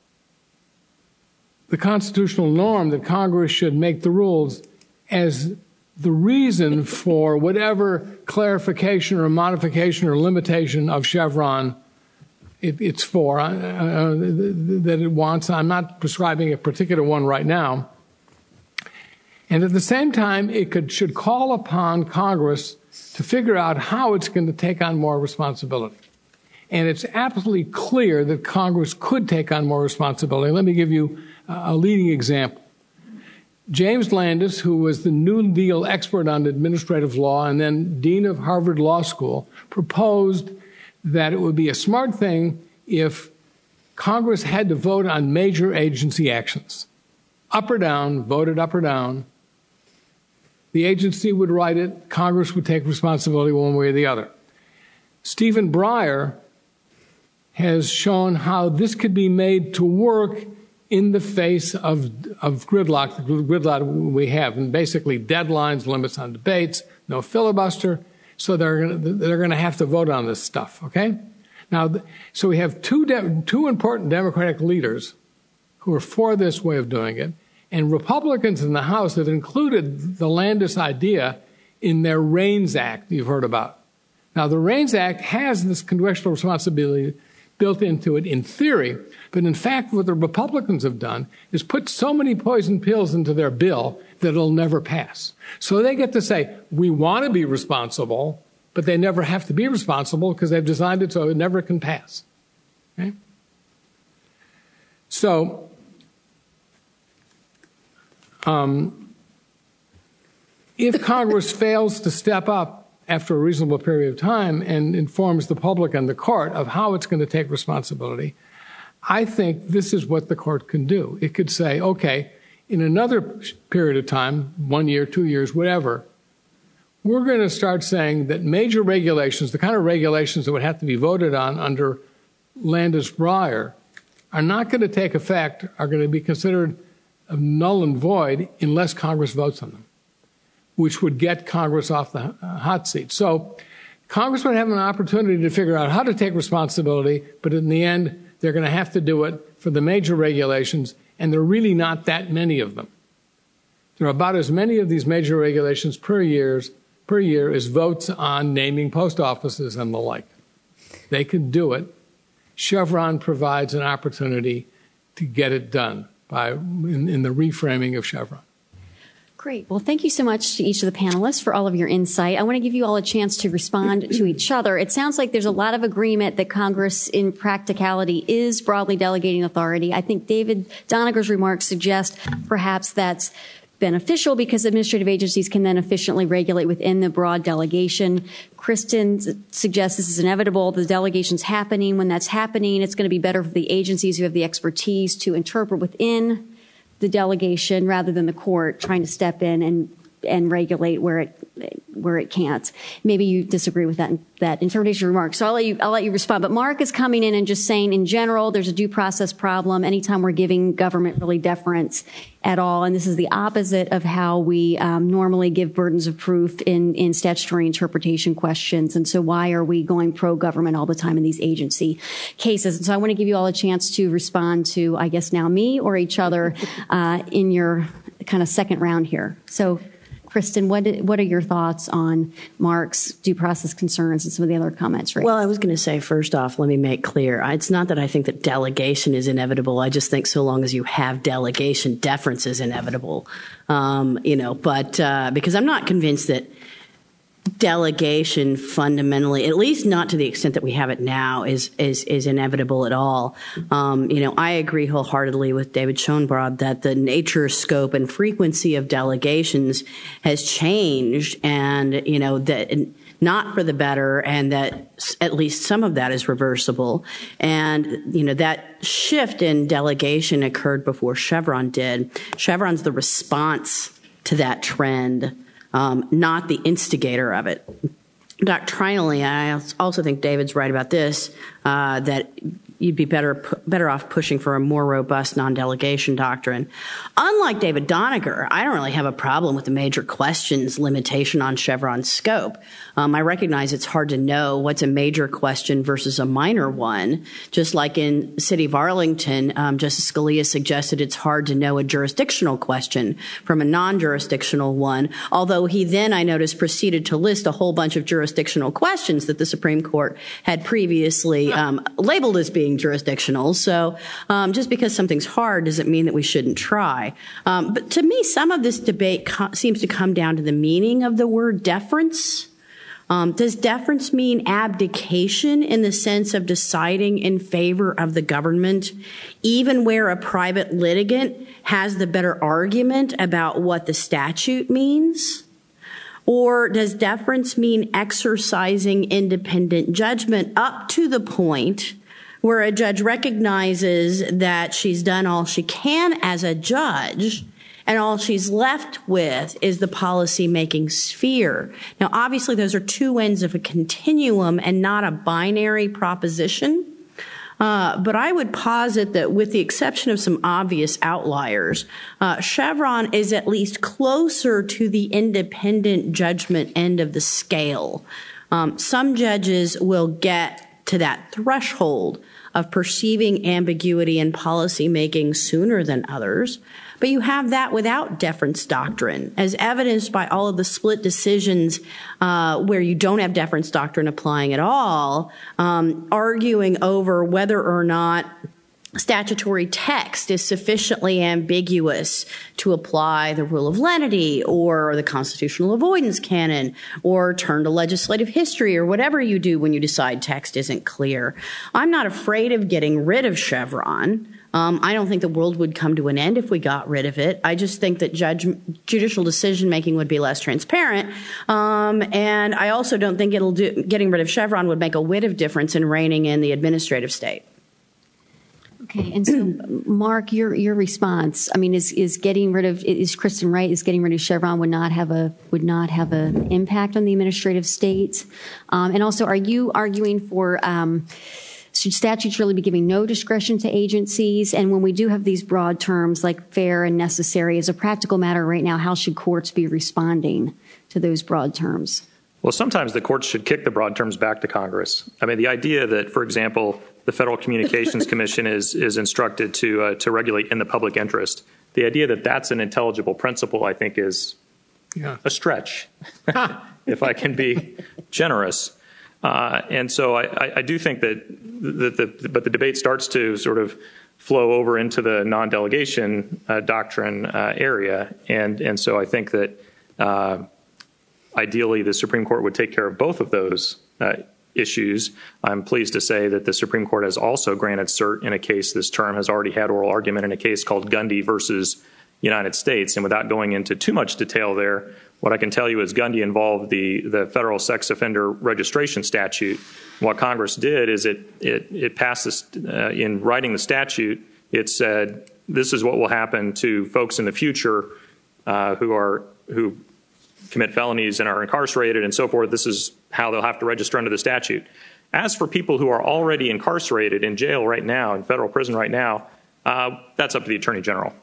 N: the constitutional norm that Congress should make the rules as the reason for whatever clarification or modification or limitation of Chevron it's for, that it wants. I'm not prescribing a particular one right now. And at the same time, it should call upon Congress to figure out how it's going to take on more responsibility. And it's absolutely clear that Congress could take on more responsibility. Let me give you a leading example. James Landis, who was the New Deal expert on administrative law and then dean of Harvard Law School, proposed that it would be a smart thing if Congress had to vote on major agency actions. Up or down, voted up or down. The agency would write it. Congress would take responsibility one way or the other. Stephen Breyer has shown how this could be made to work in the face of gridlock, the gridlock we have, and basically deadlines, limits on debates, no filibuster. So they're going to have to vote on this stuff. Okay. Now, so we have two important Democratic leaders who are for this way of doing it, and Republicans in the House have included the Landis idea in their REINS Act you've heard about. Now, the REINS Act has this congressional responsibility built into it in theory, but in fact what the Republicans have done is put so many poison pills into their bill that it'll never pass. So they get to say, we want to be responsible, but they never have to be responsible because they've designed it so it never can pass. Okay? So if Congress fails to step up after a reasonable period of time and informs the public and the court of how it's going to take responsibility, I think this is what the court can do. It could say, okay, in another period of time, 1 year, 2 years, whatever, we're going to start saying that major regulations, the kind of regulations that would have to be voted on under Landis-Breyer, are not going to take effect, are going to be considered null and void unless Congress votes on them, which would get Congress off the hot seat. So Congress would have an opportunity to figure out how to take responsibility, but in the end, they're going to have to do it for the major regulations, and there are really not that many of them. There are about as many of these major regulations per year as votes on naming post offices and the like. They can do it. Chevron provides an opportunity to get it done in the reframing of Chevron.
J: Great. Well, thank you so much to each of the panelists for all of your insight. I want to give you all a chance to respond to each other. It sounds like there's a lot of agreement that Congress, in practicality, is broadly delegating authority. I think David Doniger's remarks suggest perhaps that's beneficial because administrative agencies can then efficiently regulate within the broad delegation. Kristen suggests this is inevitable. The delegation's happening. When that's happening, it's going to be better for the agencies who have the expertise to interpret within the delegation rather than the court trying to step in and regulate where it can't. Maybe you disagree with that interpretation remark. So I'll let you respond. But Mark is coming in and just saying, in general, there's a due process problem anytime we're giving government really deference at all. And this is the opposite of how we normally give burdens of proof in statutory interpretation questions. And so why are we going pro-government all the time in these agency cases? And so I want to give you all a chance to respond to, I guess, now me or each other in your kind of second round here. So Kristen, what are your thoughts on Mark's due process concerns and some of the other comments? Right?
K: Well, I was going to say, first off, let me make clear. It's not that I think that delegation is inevitable. I just think so long as you have delegation, deference is inevitable. But because I'm not convinced that delegation fundamentally, at least not to the extent that we have it now, is inevitable at all. I agree wholeheartedly with David Schoenbrod that the nature, scope, and frequency of delegations has changed, and that not for the better, and that at least some of that is reversible. And that shift in delegation occurred before Chevron did. Chevron's the response to that trend, not the instigator of it. Doctrinally, I also think David's right about this, that you'd be better off pushing for a more robust non-delegation doctrine. Unlike David Doniger, I don't really have a problem with the major questions limitation on Chevron's scope. I recognize it's hard to know what's a major question versus a minor one. Just like in the city of Arlington, Justice Scalia suggested it's hard to know a jurisdictional question from a non-jurisdictional one, although he then, I noticed, proceeded to list a whole bunch of jurisdictional questions that the Supreme Court had previously labeled as being jurisdictional. So just because something's hard doesn't mean that we shouldn't try. But to me, some of this debate seems to come down to the meaning of the word deference. Does deference mean abdication in the sense of deciding in favor of the government, even where a private litigant has the better argument about what the statute means? Or does deference mean exercising independent judgment up to the point where a judge recognizes that she's done all she can as a judge and all she's left with is the policy-making sphere? Now, obviously, those are two ends of a continuum and not a binary proposition. But I would posit that with the exception of some obvious outliers, Chevron is at least closer to the independent judgment end of the scale. Some judges will get to that threshold of perceiving ambiguity in policymaking sooner than others. But you have that without deference doctrine, as evidenced by all of the split decisions where you don't have deference doctrine applying at all, arguing over whether or not statutory text is sufficiently ambiguous to apply the rule of lenity or the constitutional avoidance canon or turn to legislative history or whatever you do when you decide text isn't clear. I'm not afraid of getting rid of Chevron. I don't think the world would come to an end if we got rid of it. I just think that judicial decision-making would be less transparent. And I also don't think getting rid of Chevron would make a whit of difference in reining in the administrative state.
J: Okay, and so, Mark, your response, I mean, is Kristen right? Is getting rid of Chevron would not have an impact on the administrative state? And also, are you arguing for should statutes really be giving no discretion to agencies? And when we do have these broad terms like fair and necessary, as a practical matter right now, how should courts be responding to those broad terms?
L: Well, sometimes the courts should kick the broad terms back to Congress. I mean, the idea that, for example, the Federal Communications Commission is instructed to regulate in the public interest, the idea that that's an intelligible principle, I think, is a stretch, if I can be generous. And so I do think but the debate starts to sort of flow over into the non-delegation doctrine area. And so I think that ideally the Supreme Court would take care of both of those issues. I'm pleased to say that the Supreme Court has also granted cert in a case this term, has already had oral argument in a case called Gundy versus United States. And without going into too much detail there, what I can tell you is Gundy involved the federal sex offender registration statute. What Congress did is it passed this, in writing the statute, it said this is what will happen to folks in the future who commit felonies and are incarcerated and so forth. This is how they'll have to register under the statute. As for people who are already incarcerated in jail right now, in federal prison right now, that's up to the Attorney General.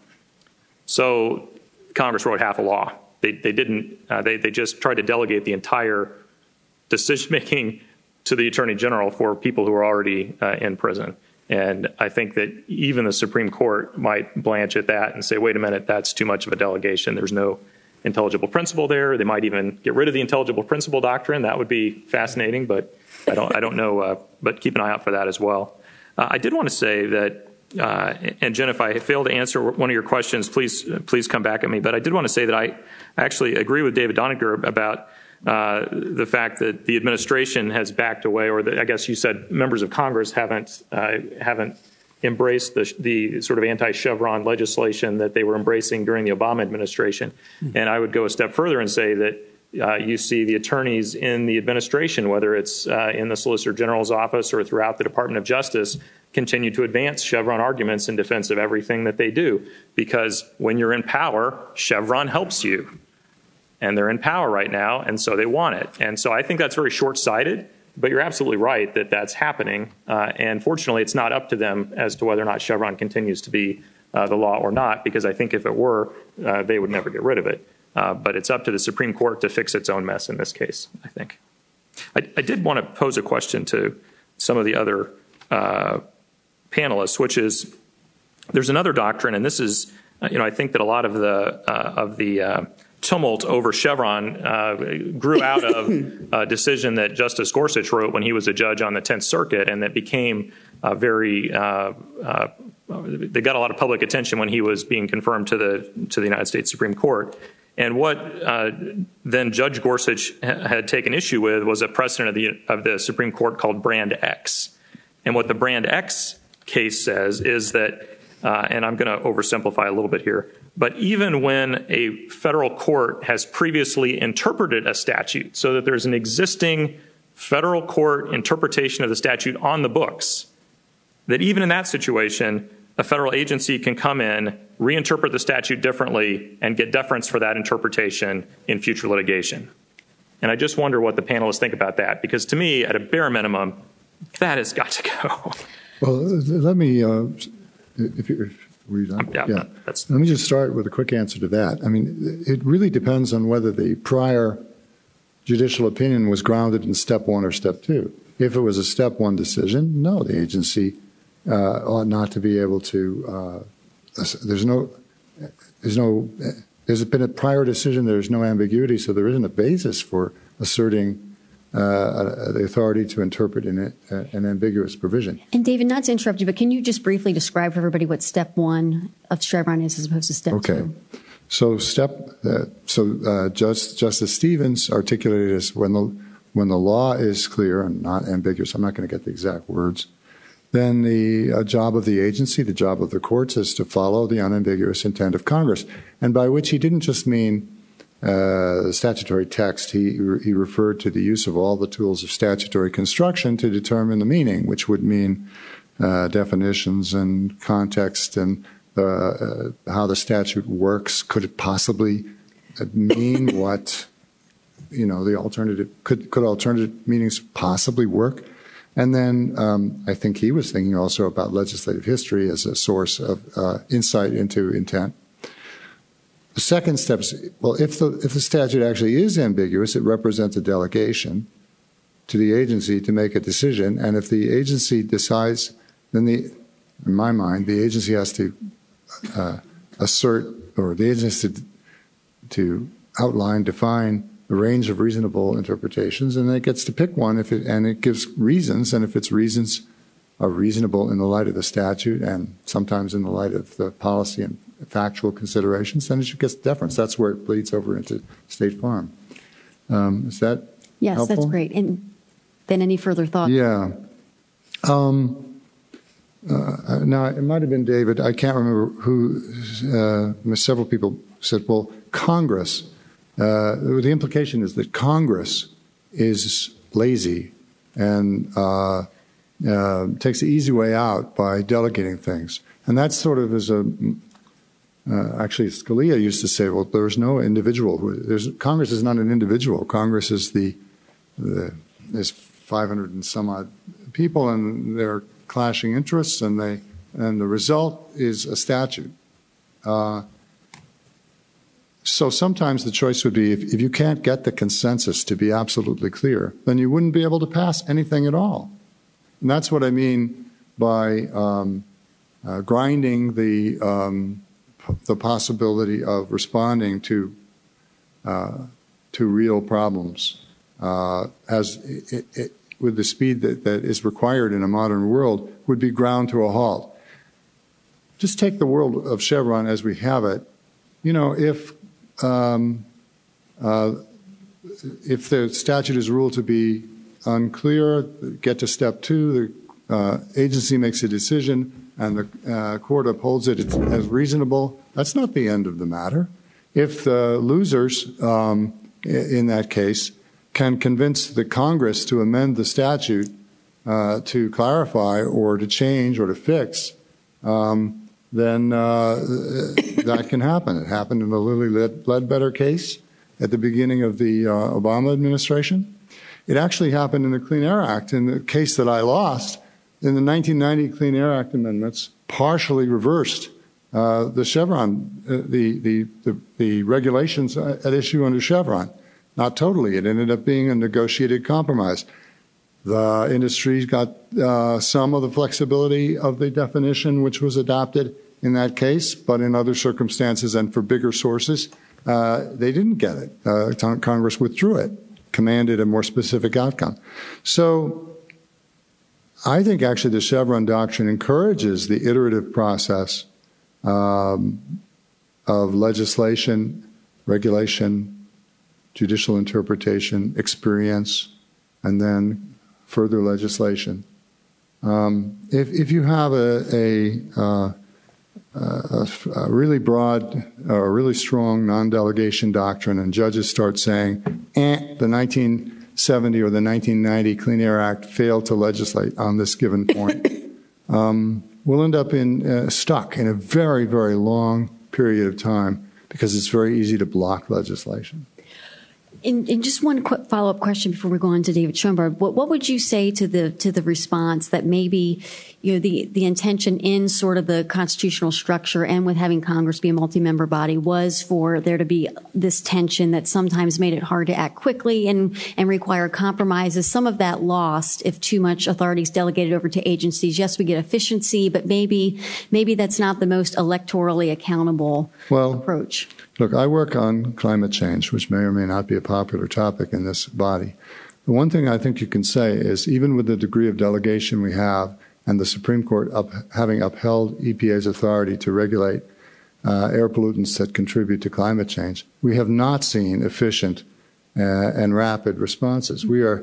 L: So Congress wrote half a law. They just tried to delegate the entire decision-making to the Attorney General for people who are already in prison. And I think that even the Supreme Court might blanch at that and say, wait a minute, that's too much of a delegation. There's no intelligible principle there. They might even get rid of the intelligible principle doctrine. That would be fascinating, but I don't know. But keep an eye out for that as well. I did want to say that, and Jen, if I fail to answer one of your questions, please come back at me. But I did want to say that I actually agree with David Doniger about the fact that the administration has backed away, or I guess you said members of Congress haven't embraced the sort of anti-Chevron legislation that they were embracing during the Obama administration. And I would go a step further and say that you see the attorneys in the administration, whether it's in the Solicitor General's office or throughout the Department of Justice, continue to advance Chevron arguments in defense of everything that they do. Because when you're in power, Chevron helps you. And they're in power right now, and so they want it. And so I think that's very short-sighted, but you're absolutely right that that's happening. And fortunately, it's not up to them as to whether or not Chevron continues to be the law or not, because I think if it were, they would never get rid of it. But it's up to the Supreme Court to fix its own mess in this case, I think. I did want to pose a question to some of the other panelists, which is there's another doctrine, and this is, I think that a lot of the tumult over Chevron grew out of a decision that Justice Gorsuch wrote when he was a judge on the 10th Circuit, and that became they got a lot of public attention when he was being confirmed to the United States Supreme Court. And what then Judge Gorsuch had taken issue with was a precedent of the Supreme Court called Brand X. And what the Brand X case says is that, and I'm going to oversimplify a little bit here, but even when a federal court has previously interpreted a statute so that there's an existing federal court interpretation of the statute on the books, that even in that situation, a federal agency can come in, reinterpret the statute differently, and get deference for that interpretation in future litigation. And I just wonder what the panelists think about that, because to me, at a bare minimum, that has got to go.
M: Well, let me, were you done?
L: Yeah.
M: Let me just start with a quick answer to that. I mean, it really depends on whether the prior judicial opinion was grounded in step one or step two. If it was a step one decision, no, the agency ought not to be able to, there's been a prior decision, there's no ambiguity, so there isn't a basis for asserting the authority to interpret an ambiguous provision.
J: And David, not to interrupt you, but can you just briefly describe for everybody what step one of Chevron is as opposed to step two?
M: Okay. So Justice Stevens articulated as when the law is clear and not ambiguous, I'm not going to get the exact words, then the job of the agency, the job of the courts, is to follow the unambiguous intent of Congress. And by which he didn't just mean the statutory text. He referred to the use of all the tools of statutory construction to determine the meaning, which would mean definitions and context and how the statute works. Could it possibly mean what, the alternative, could alternative meanings possibly work? And then I think he was thinking also about legislative history as a source of insight into intent. The second step is, well, if the statute actually is ambiguous, it represents a delegation to the agency to make a decision. And if the agency decides, then in my mind, the agency has to assert, or the agency has to outline, define the range of reasonable interpretations, and it gets to pick one and it gives reasons, and if its reasons are reasonable in the light of the statute and sometimes in the light of the policy and factual considerations, then it gets deference. That's where it bleeds over into State Farm. Is that
J: Yes,
M: helpful?
J: That's great. And then any further thoughts?
M: Yeah. Now, it might have been David. I can't remember who. Several people said, well, Congress, the implication is that Congress is lazy and takes the easy way out by delegating things. And that sort of is actually, Scalia used to say, well, there's no individual. Congress is not an individual. Congress is there's 500 and some odd people, and they're clashing interests, and the result is a statute. So sometimes the choice would be, if you can't get the consensus to be absolutely clear, then you wouldn't be able to pass anything at all. And that's what I mean by grinding the possibility of responding to real problems with the speed that is required in a modern world would be ground to a halt. Just take the world of Chevron as we have it. If the statute is ruled to be unclear, get to step two, the agency makes a decision, and the court upholds it as reasonable. That's not the end of the matter. If the losers in that case can convince the Congress to amend the statute to clarify or to change or to fix, then that can happen. It happened in the Lilly Ledbetter case at the beginning of the Obama administration. It actually happened in the Clean Air Act. In the case that I lost, in the 1990 Clean Air Act amendments, partially reversed the Chevron, the regulations at issue under Chevron. Not totally. It ended up being a negotiated compromise. The industry got some of the flexibility of the definition which was adopted in that case, but in other circumstances and for bigger sources, they didn't get it. Congress withdrew it, commanded a more specific outcome. So I think actually the Chevron doctrine encourages the iterative process of legislation regulation, judicial interpretation, experience, and then further legislation. If you have a really broad, or really strong non-delegation doctrine, and judges start saying, the 1970 or the 1990 Clean Air Act failed to legislate on this given point, we'll end up stuck in a very, very long period of time because it's very easy to block legislation.
J: And just one quick follow-up question before we go on to David Schoenberg. What would you say to the response that maybe, you know, the intention in sort of the constitutional structure and with having Congress be a multi-member body was for there to be this tension that sometimes made it hard to act quickly and require compromises? Some of that lost if too much authority is delegated over to agencies. Yes, we get efficiency, but maybe that's not the most electorally accountable approach.
M: Look, I work on climate change, which may or may not be a popular topic in this body. The one thing I think you can say is even with the degree of delegation we have and the Supreme Court having upheld EPA's authority to regulate air pollutants that contribute to climate change, we have not seen efficient and rapid responses. We are,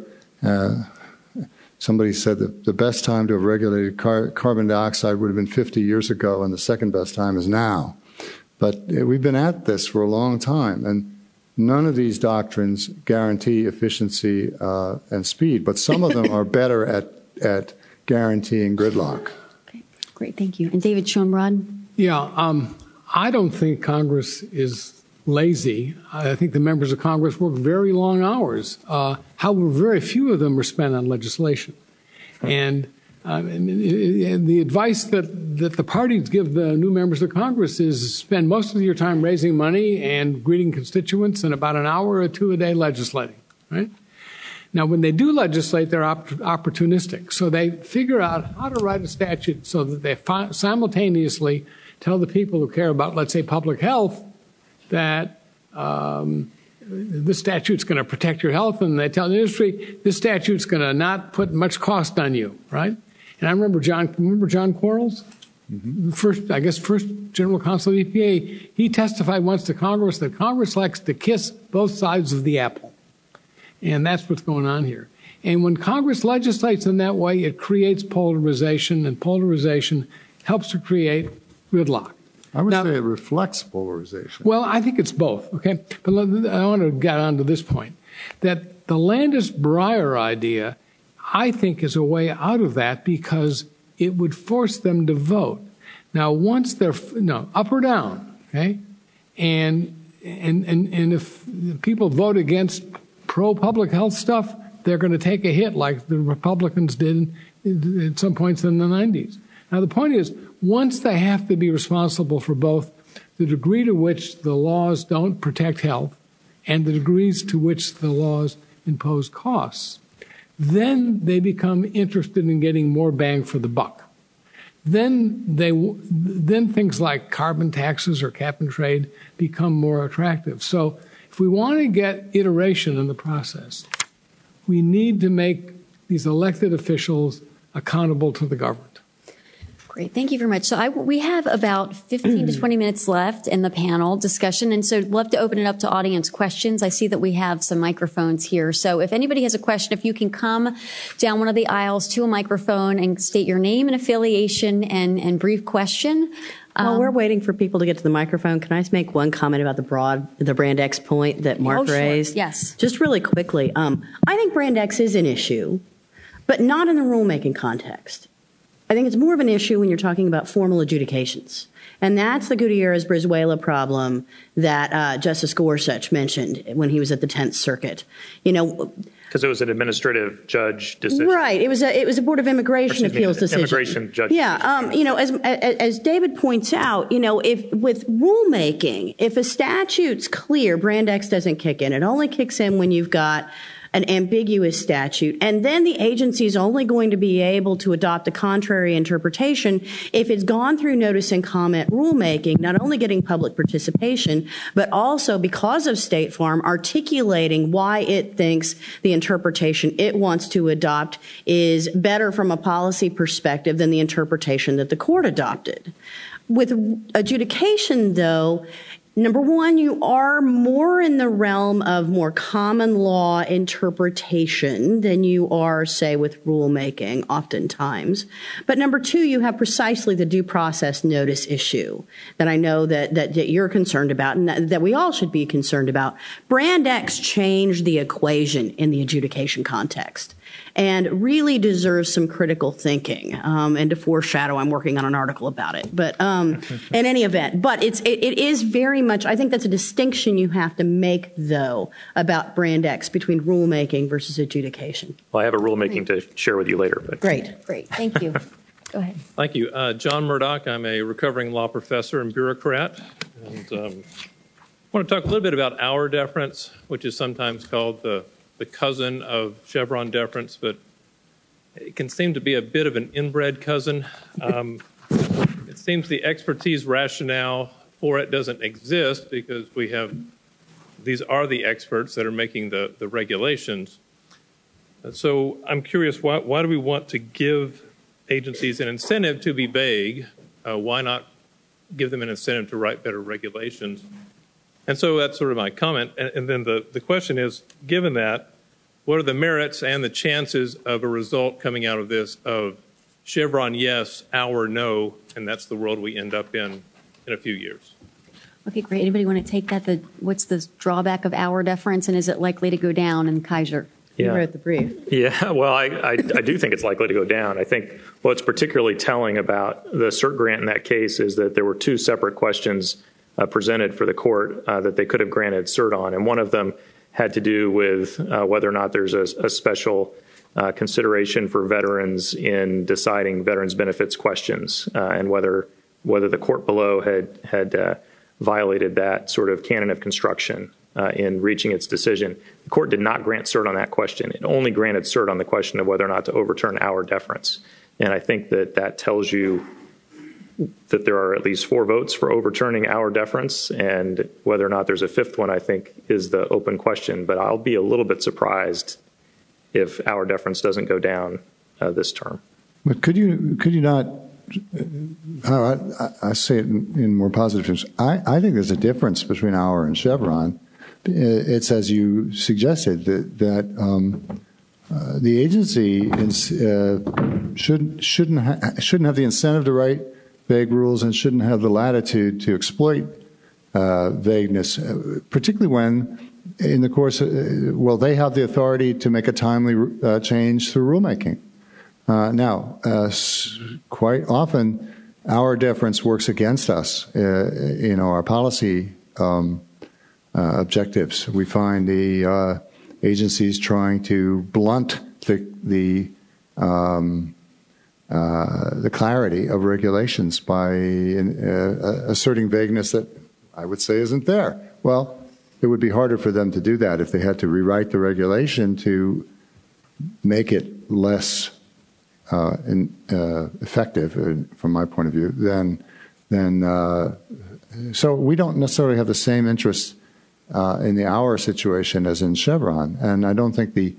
M: somebody said that the best time to have regulated carbon dioxide would have been 50 years ago, and the second best time is now. But we've been at this for a long time, and none of these doctrines guarantee efficiency and speed, but some of them are better at guaranteeing gridlock.
J: Okay, great, thank you. And David Schoenbrod?
N: Yeah, I don't think Congress is lazy. I think the members of Congress work very long hours. However, very few of them are spent on legislation. And the advice that the parties give the new members of Congress is spend most of your time raising money and greeting constituents and about an hour or two a day legislating, right? Now, when they do legislate, they're opportunistic. So they figure out how to write a statute so that they simultaneously tell the people who care about, let's say, public health that this statute's going to protect your health, and they tell the industry this statute's going to not put much cost on you, right? And I remember John Quarles, first general counsel of the EPA. He testified once to Congress that Congress likes to kiss both sides of the apple. And that's what's going on here. And when Congress legislates in that way, it creates polarization, and polarization helps to create gridlock.
M: I would say it reflects polarization.
N: Well, I think it's both, okay? But I want to get on to this point, that the Landis-Breyer idea, I think, is a way out of that because it would force them to vote. Now, once they're up or down, okay, and if people vote against pro-public health stuff, they're going to take a hit like the Republicans did at some points in the 90s. Now, the point is, once they have to be responsible for both the degree to which the laws don't protect health and the degrees to which the laws impose costs, then they become interested in getting more bang for the buck. Then things like carbon taxes or cap and trade become more attractive. So if we want to get iteration in the process, we need to make these elected officials accountable to the government.
J: Great. Thank you very much. So we have about 15 to 20 minutes left in the panel discussion. And so I'd love to open it up to audience questions. I see that we have some microphones here. So if anybody has a question, if you can come down one of the aisles to a microphone and state your name and affiliation and brief question.
K: While we're waiting for people to get to the microphone, can I just make one comment about the Brand X point that Mark raised?
J: Sure. Yes.
K: Just really quickly. I think Brand X is an issue, but not in the rulemaking context. I think it's more of an issue when you're talking about formal adjudications. And that's the Gutierrez-Brizuela problem that Justice Gorsuch mentioned when he was at the 10th Circuit. You know,
L: because it was an administrative judge decision.
K: Right. It was a Board of Immigration Appeals decision.
L: Immigration judge.
K: Yeah. You know, as David points out, you know, if with rulemaking, if a statute's clear, Brand X doesn't kick in. It only kicks in when you've got an ambiguous statute. And then the agency is only going to be able to adopt a contrary interpretation if it's gone through notice and comment rulemaking, not only getting public participation, but also because of State Farm articulating why it thinks the interpretation it wants to adopt is better from a policy perspective than the interpretation that the court adopted. With adjudication, though, Number one, you are more in the realm of more common law interpretation than you are, say, with rulemaking, oftentimes. But number two, you have precisely the due process notice issue that I know that you're concerned about and that we all should be concerned about. Brand X changed the equation in the adjudication context and really deserves some critical thinking. And to foreshadow, I'm working on an article about it. But in any event, but it is very much, I think that's a distinction you have to make, though, about Brand X between rulemaking versus adjudication.
L: Well, I have a rulemaking to share with you later. But.
K: Great. Thank you. Go ahead.
O: Thank you. John Murdoch. I'm a recovering law professor and bureaucrat. And I want to talk a little bit about auer deference, which is sometimes called the cousin of Chevron deference, but it can seem to be a bit of an inbred cousin. It seems the expertise rationale for it doesn't exist because these are the experts that are making the regulations. So I'm curious, why do we want to give agencies an incentive to be vague? Why not give them an incentive to write better regulations? And so that's sort of my comment. And then the question is, given that, what are the merits and the chances of a result coming out of this of Chevron yes, auer no, and that's the world we end up in a few years?
J: Okay, great. Anybody want to take that? What's the drawback of auer deference, and is it likely to go down? And Kaiser, you wrote the brief.
L: Yeah, well, I do think it's likely to go down. I think what's particularly telling about the cert grant in that case is that there were two separate questions presented for the court that they could have granted cert on. And one of them had to do with whether or not there's a special consideration for veterans in deciding veterans benefits questions and whether the court below had violated that sort of canon of construction in reaching its decision. The court did not grant cert on that question. It only granted cert on the question of whether or not to overturn auer deference. And I think that tells you that there are at least 4 votes for overturning auer deference, and whether or not there's a fifth one, I think, is the open question. But I'll be a little bit surprised if auer deference doesn't go down this term.
M: But could you not? I say it in more positive terms. I think there's a difference between auer and Chevron. It's as you suggested that the agency shouldn't have the incentive to write vague rules and shouldn't have the latitude to exploit vagueness, particularly when, in the course, they have the authority to make a timely change through rulemaking. Now, quite often, auer deference works against us, our policy objectives. We find the agencies trying to blunt the clarity of regulations by asserting vagueness that I would say isn't there. Well, it would be harder for them to do that if they had to rewrite the regulation to make it less effective, from my point of view, so we don't necessarily have the same interest in the auer situation as in Chevron, and I don't think the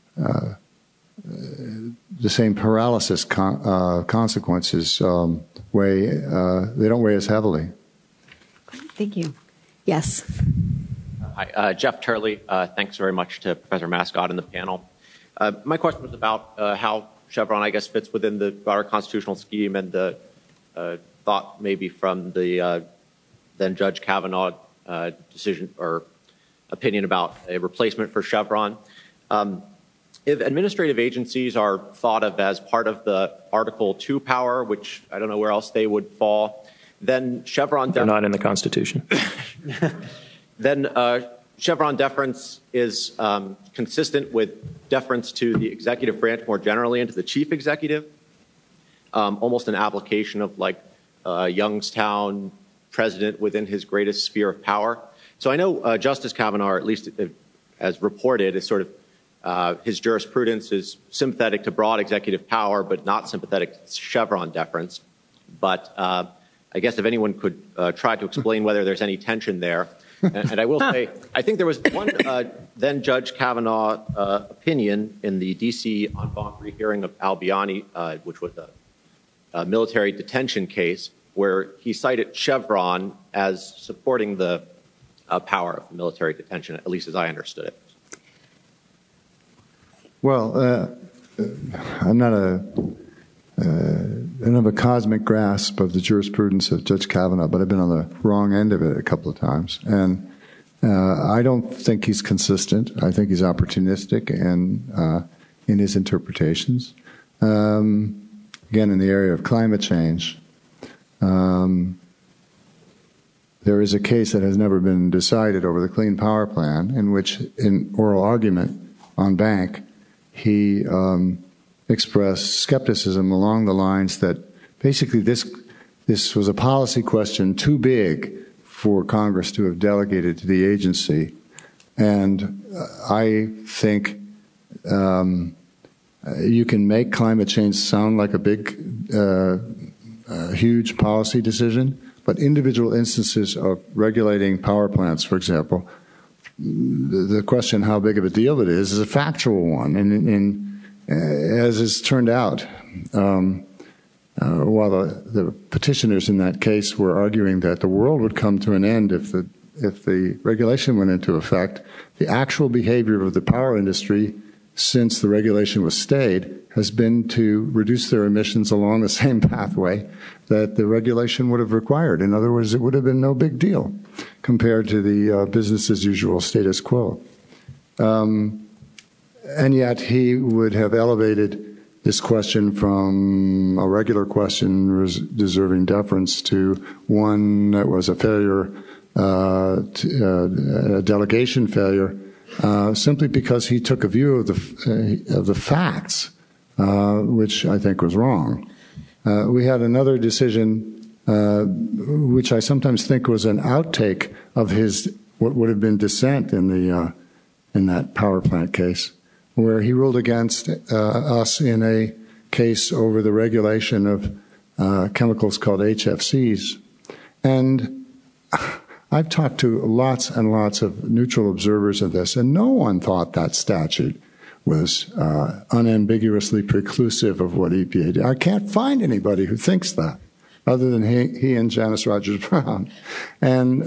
M: same paralysis consequences they don't weigh as heavily.
J: Thank you. Yes.
P: Hi, Jeff Turley. Thanks very much to Professor Mascott and the panel. My question was about how Chevron, I guess, fits within the broader constitutional scheme and the thought maybe from the then Judge Kavanaugh decision or opinion about a replacement for Chevron. If administrative agencies are thought of as part of the Article 2 power, which I don't know where else they would fall, then Chevron...
L: They're not in the Constitution.
P: Then Chevron deference is consistent with deference to the executive branch more generally and to the chief executive, almost an application of like Youngstown president within his greatest sphere of power. So I know Justice Kavanaugh, or at least as reported, is sort of his jurisprudence is sympathetic to broad executive power, but not sympathetic to Chevron deference. But I guess if anyone could try to explain whether there's any tension there. And I will say, I think there was one then Judge Kavanaugh opinion in the D.C. en banc rehearing of Albiani, which was a military detention case, where he cited Chevron as supporting the power of military detention, at least as I understood it.
M: Well, I'm not I don't have a cosmic grasp of the jurisprudence of Judge Kavanaugh, but I've been on the wrong end of it a couple of times. And I don't think he's consistent. I think he's opportunistic and in his interpretations. Again, in the area of climate change, there is a case that has never been decided over the Clean Power Plan in which, in oral argument on Bank, he expressed skepticism along the lines that basically this was a policy question too big for Congress to have delegated to the agency. And I think you can make climate change sound like a big, huge policy decision, but individual instances of regulating power plants, for example, the question how big of a deal it is a factual one. And as it's turned out, while the petitioners in that case were arguing that the world would come to an end if the regulation went into effect, the actual behavior of the power industry since the regulation was stayed has been to reduce their emissions along the same pathway that the regulation would have required. In other words, it would have been no big deal compared to the business as usual status quo. And yet he would have elevated this question from a regular question deserving deference to one that was a failure, a delegation failure, simply because he took a view of the facts, which I think was wrong. We had another decision, which I sometimes think was an outtake of his what would have been dissent in that power plant case, where he ruled against us in a case over the regulation of chemicals called HFCs. And I've talked to lots and lots of neutral observers of this, and no one thought that statute was unambiguously preclusive of what EPA did. I can't find anybody who thinks that, other than he and Janice Rogers-Brown. And,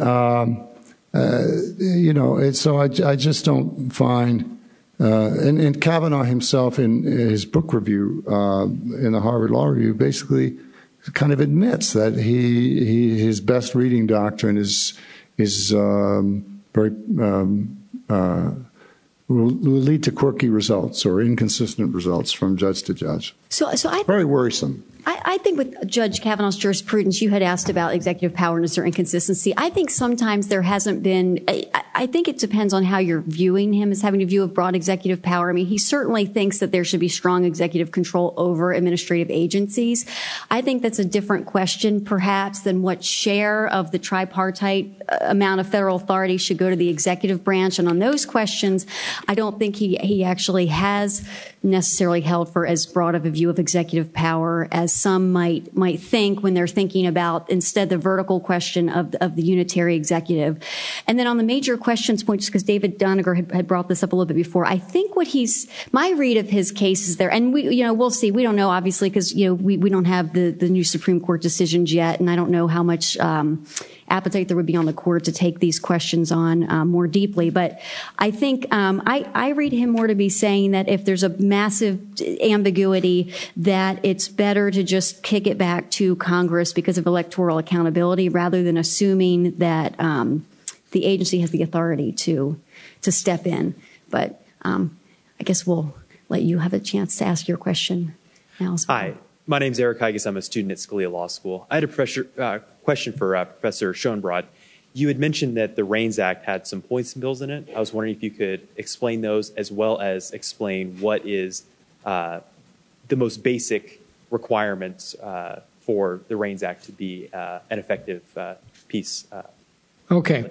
M: so I just don't find... And Kavanaugh himself, in his book review, in the Harvard Law Review, basically kind of admits that his best reading doctrine is very will lead to quirky results or inconsistent results from judge to judge.
J: So
M: very worrisome.
J: I think with Judge Kavanaugh's jurisprudence, you had asked about executive power and is there inconsistency. I think sometimes there hasn't been, I think it depends on how you're viewing him as having a view of broad executive power. I mean, he certainly thinks that there should be strong executive control over administrative agencies. I think that's a different question, perhaps, than what share of the tripartite amount of federal authority should go to the executive branch. And on those questions, I don't think he actually has necessarily held for as broad of a view of executive power as some might think when they're thinking about instead the vertical question of the unitary executive. And then on the major questions point, just because David Doniger had brought this up a little bit before, I think my read of his case is there, and we'll see. We don't know, obviously, because we don't have the new Supreme Court decisions yet, and I don't know how much appetite there would be on the court to take these questions on more deeply. But I think I read him more to be saying that if there's a massive ambiguity, that it's better to just kick it back to Congress because of electoral accountability rather than assuming that the agency has the authority to step in. But I guess we'll let you have a chance to ask your question now as well.
Q: Hi. My name's Eric Higas. I'm a student at Scalia Law School. I had a question for Professor Schoenbrod. You had mentioned that the REINS Act had some points and bills in it. I was wondering if you could explain those as well as explain what is the most basic requirements for the REINS Act to be an effective piece.
N: Okay.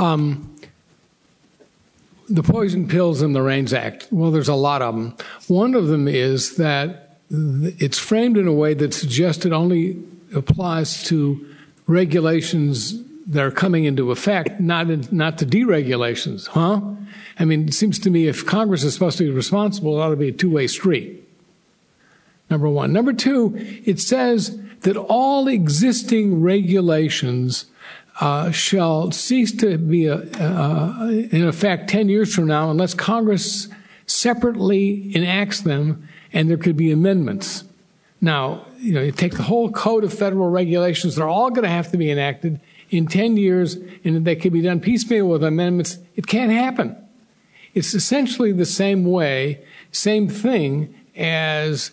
N: The poison pills in the REINS Act, well, there's a lot of them. One of them is that it's framed in a way that suggests it only applies to regulations that are coming into effect, not to deregulations, huh? I mean, it seems to me if Congress is supposed to be responsible, it ought to be a two-way street, number one. Number two, it says that all existing regulations shall cease to be in effect 10 years from now unless Congress separately enacts them and there could be amendments. Now, you take the whole code of federal regulations, they're all going to have to be enacted in 10 years, and they could be done piecemeal with amendments. It can't happen. It's essentially the same thing as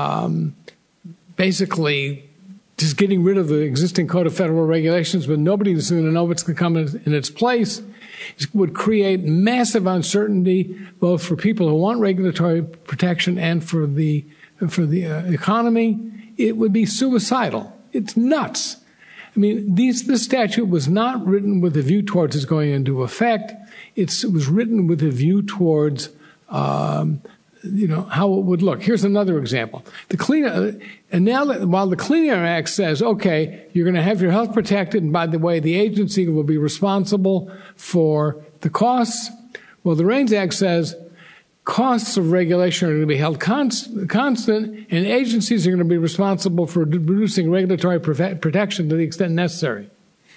N: basically just getting rid of the existing code of federal regulations, but nobody's going to know what's going to come in its place. It would create massive uncertainty, both for people who want regulatory protection and for the economy. It would be suicidal. It's nuts. I mean, this statute was not written with a view towards its going into effect. It was written with a view towards how it would look. Here's another example. While the Clean Air Act says, okay, you're going to have your health protected, and by the way, the agency will be responsible for the costs. Well, the REINS Act says costs of regulation are going to be held constant, and agencies are going to be responsible for reducing regulatory protection to the extent necessary.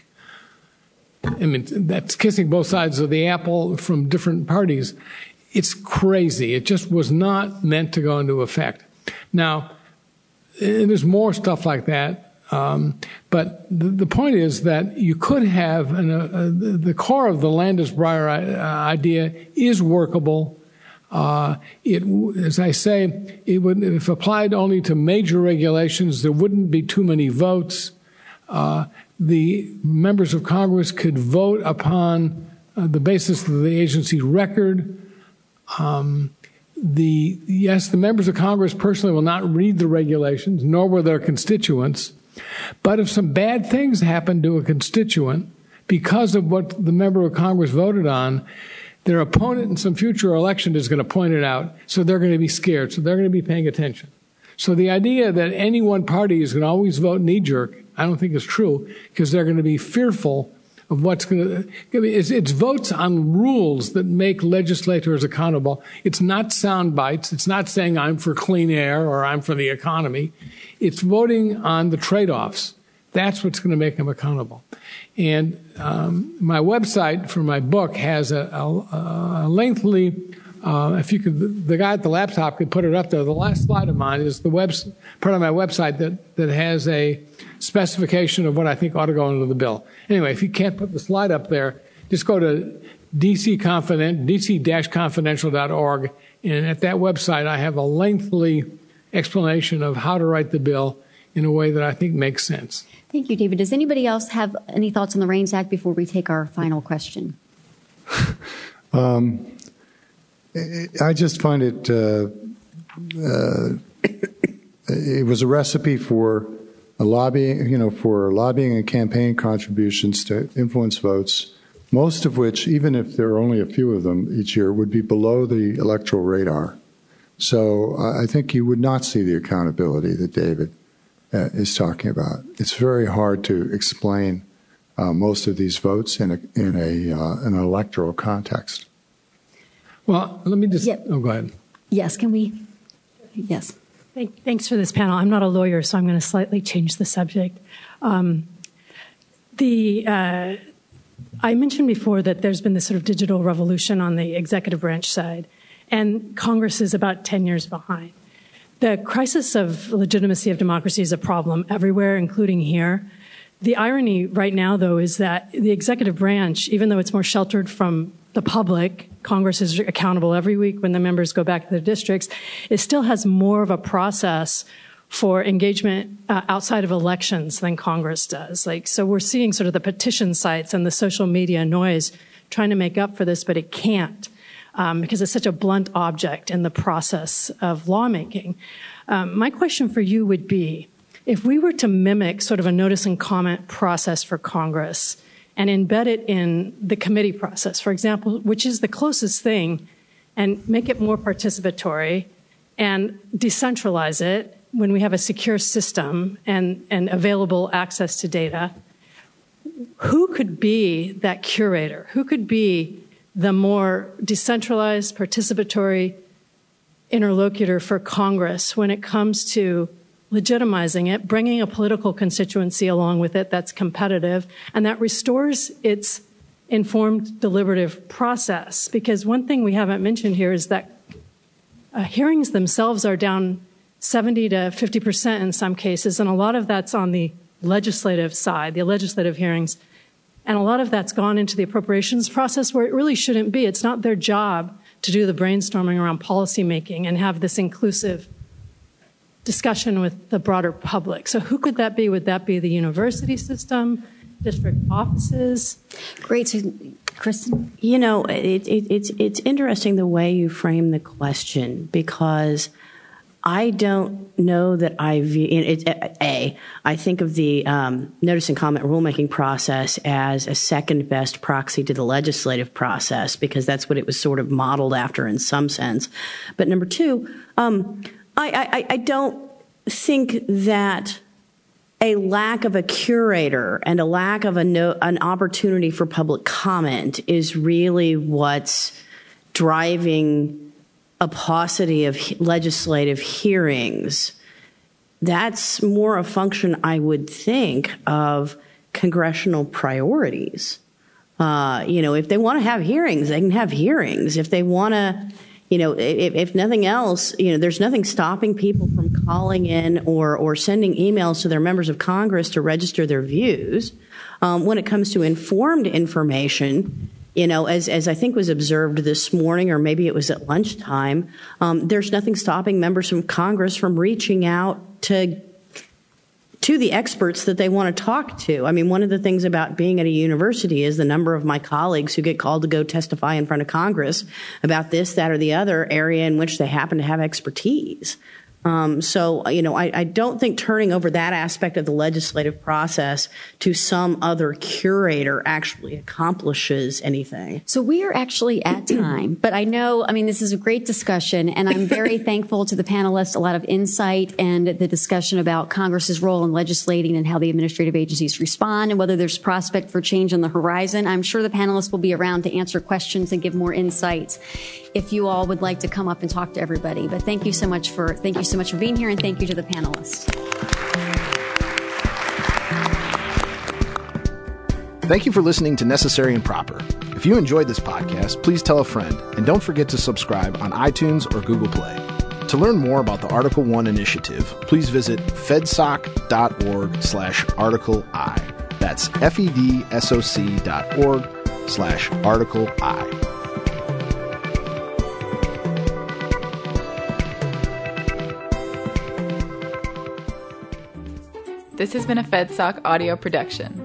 N: I mean, that's kissing both sides of the apple from different parties. It's crazy. It just was not meant to go into effect. Now, and there's more stuff like that, but the point is that you could have the core of the Landis-Breyer idea is workable. As I say, it would, if applied only to major regulations, there wouldn't be too many votes. The members of Congress could vote upon the basis of the agency's record. The members of Congress personally will not read the regulations, nor will their constituents. But if some bad things happen to a constituent because of what the member of Congress voted on, their opponent in some future election is going to point it out, so they're going to be scared, so they're going to be paying attention. So the idea that any one party is going to always vote knee-jerk, I don't think is true, because they're going to be fearful of what's going to... It's votes on rules that make legislators accountable. It's not sound bites. It's not saying I'm for clean air or I'm for the economy. It's voting on the trade-offs. That's what's going to make them accountable. And my website for my book has a lengthy, if you could, the guy at the laptop could put it up there. The last slide of mine is the part of my website that has a specification of what I think ought to go into the bill. Anyway, if you can't put the slide up there, just go to dc-confidential.org, and at that website I have a lengthy explanation of how to write the bill in a way that I think makes sense.
J: Thank you, David. Does anybody else have any thoughts on the REINS Act before we take our final question?
M: I just find it was a recipe for lobbying and campaign contributions to influence votes, most of which, even if there are only a few of them each year, would be below the electoral radar. So I think you would not see the accountability that David is talking about. It's very hard to explain most of these votes in an electoral context.
N: Well, let me just... Yep. Oh, go ahead.
J: Yes, can we... Yes.
R: Thanks for this panel. I'm not a lawyer, so I'm going to slightly change the subject. I mentioned before that there's been this sort of digital revolution on the executive branch side, and Congress is about 10 years behind. The crisis of legitimacy of democracy is a problem everywhere, including here. The irony right now, though, is that the executive branch, even though it's more sheltered from the public, Congress is accountable every week when the members go back to their districts, it still has more of a process for engagement outside of elections than Congress does. So we're seeing sort of the petition sites and the social media noise trying to make up for this, but it can't. Because it's such a blunt object in the process of lawmaking. My question for you would be, if we were to mimic sort of a notice and comment process for Congress and embed it in the committee process, for example, which is the closest thing, and make it more participatory and decentralize it when we have a secure system and available access to data, who could be that curator? Who could be the more decentralized, participatory interlocutor for Congress when it comes to legitimizing it, bringing a political constituency along with it that's competitive, and that restores its informed deliberative process. Because one thing we haven't mentioned here is that hearings themselves are down 70 to 50% in some cases, and a lot of that's on the legislative side, the legislative hearings, and a lot of that's gone into the appropriations process where it really shouldn't be. It's not their job to do the brainstorming around policymaking and have this inclusive discussion with the broader public. So who could that be? Would that be the university system, district offices?
J: Great. So, Kristen?
K: You know, it's interesting the way you frame the question, because I don't know that I think of the notice and comment rulemaking process as a second best proxy to the legislative process, because that's what it was sort of modeled after in some sense. But number two, I don't think that a lack of a curator and a lack of an opportunity for public comment is really what's driving a paucity of legislative hearings. That's more a function, I would think, of congressional priorities. If they want to have hearings, they can have hearings. If they want to, if nothing else, there's nothing stopping people from calling in or sending emails to their members of Congress to register their views. When it comes to informed information, as I think was observed this morning, or maybe it was at lunchtime, there's nothing stopping members of Congress from reaching out to the experts that they want to talk to. I mean, one of the things about being at a university is the number of my colleagues who get called to go testify in front of Congress about this, that, or the other area in which they happen to have expertise. I don't think turning over that aspect of the legislative process to some other curator actually accomplishes anything.
J: So we are actually at time, but this is a great discussion, and I'm very thankful to the panelists, a lot of insight and the discussion about Congress's role in legislating and how the administrative agencies respond and whether there's prospect for change on the horizon. I'm sure the panelists will be around to answer questions and give more insights if you all would like to come up and talk to everybody. But thank you so much for being here, and thank you to the panelists.
G: Thank you for listening to Necessary and Proper. If you enjoyed this podcast, please tell a friend, and don't forget to subscribe on iTunes or Google Play. To learn more about the Article 1 initiative, please visit fedsoc.org/Article I. That's fedsoc.org/Article I.
S: This has been a FedSoc audio production.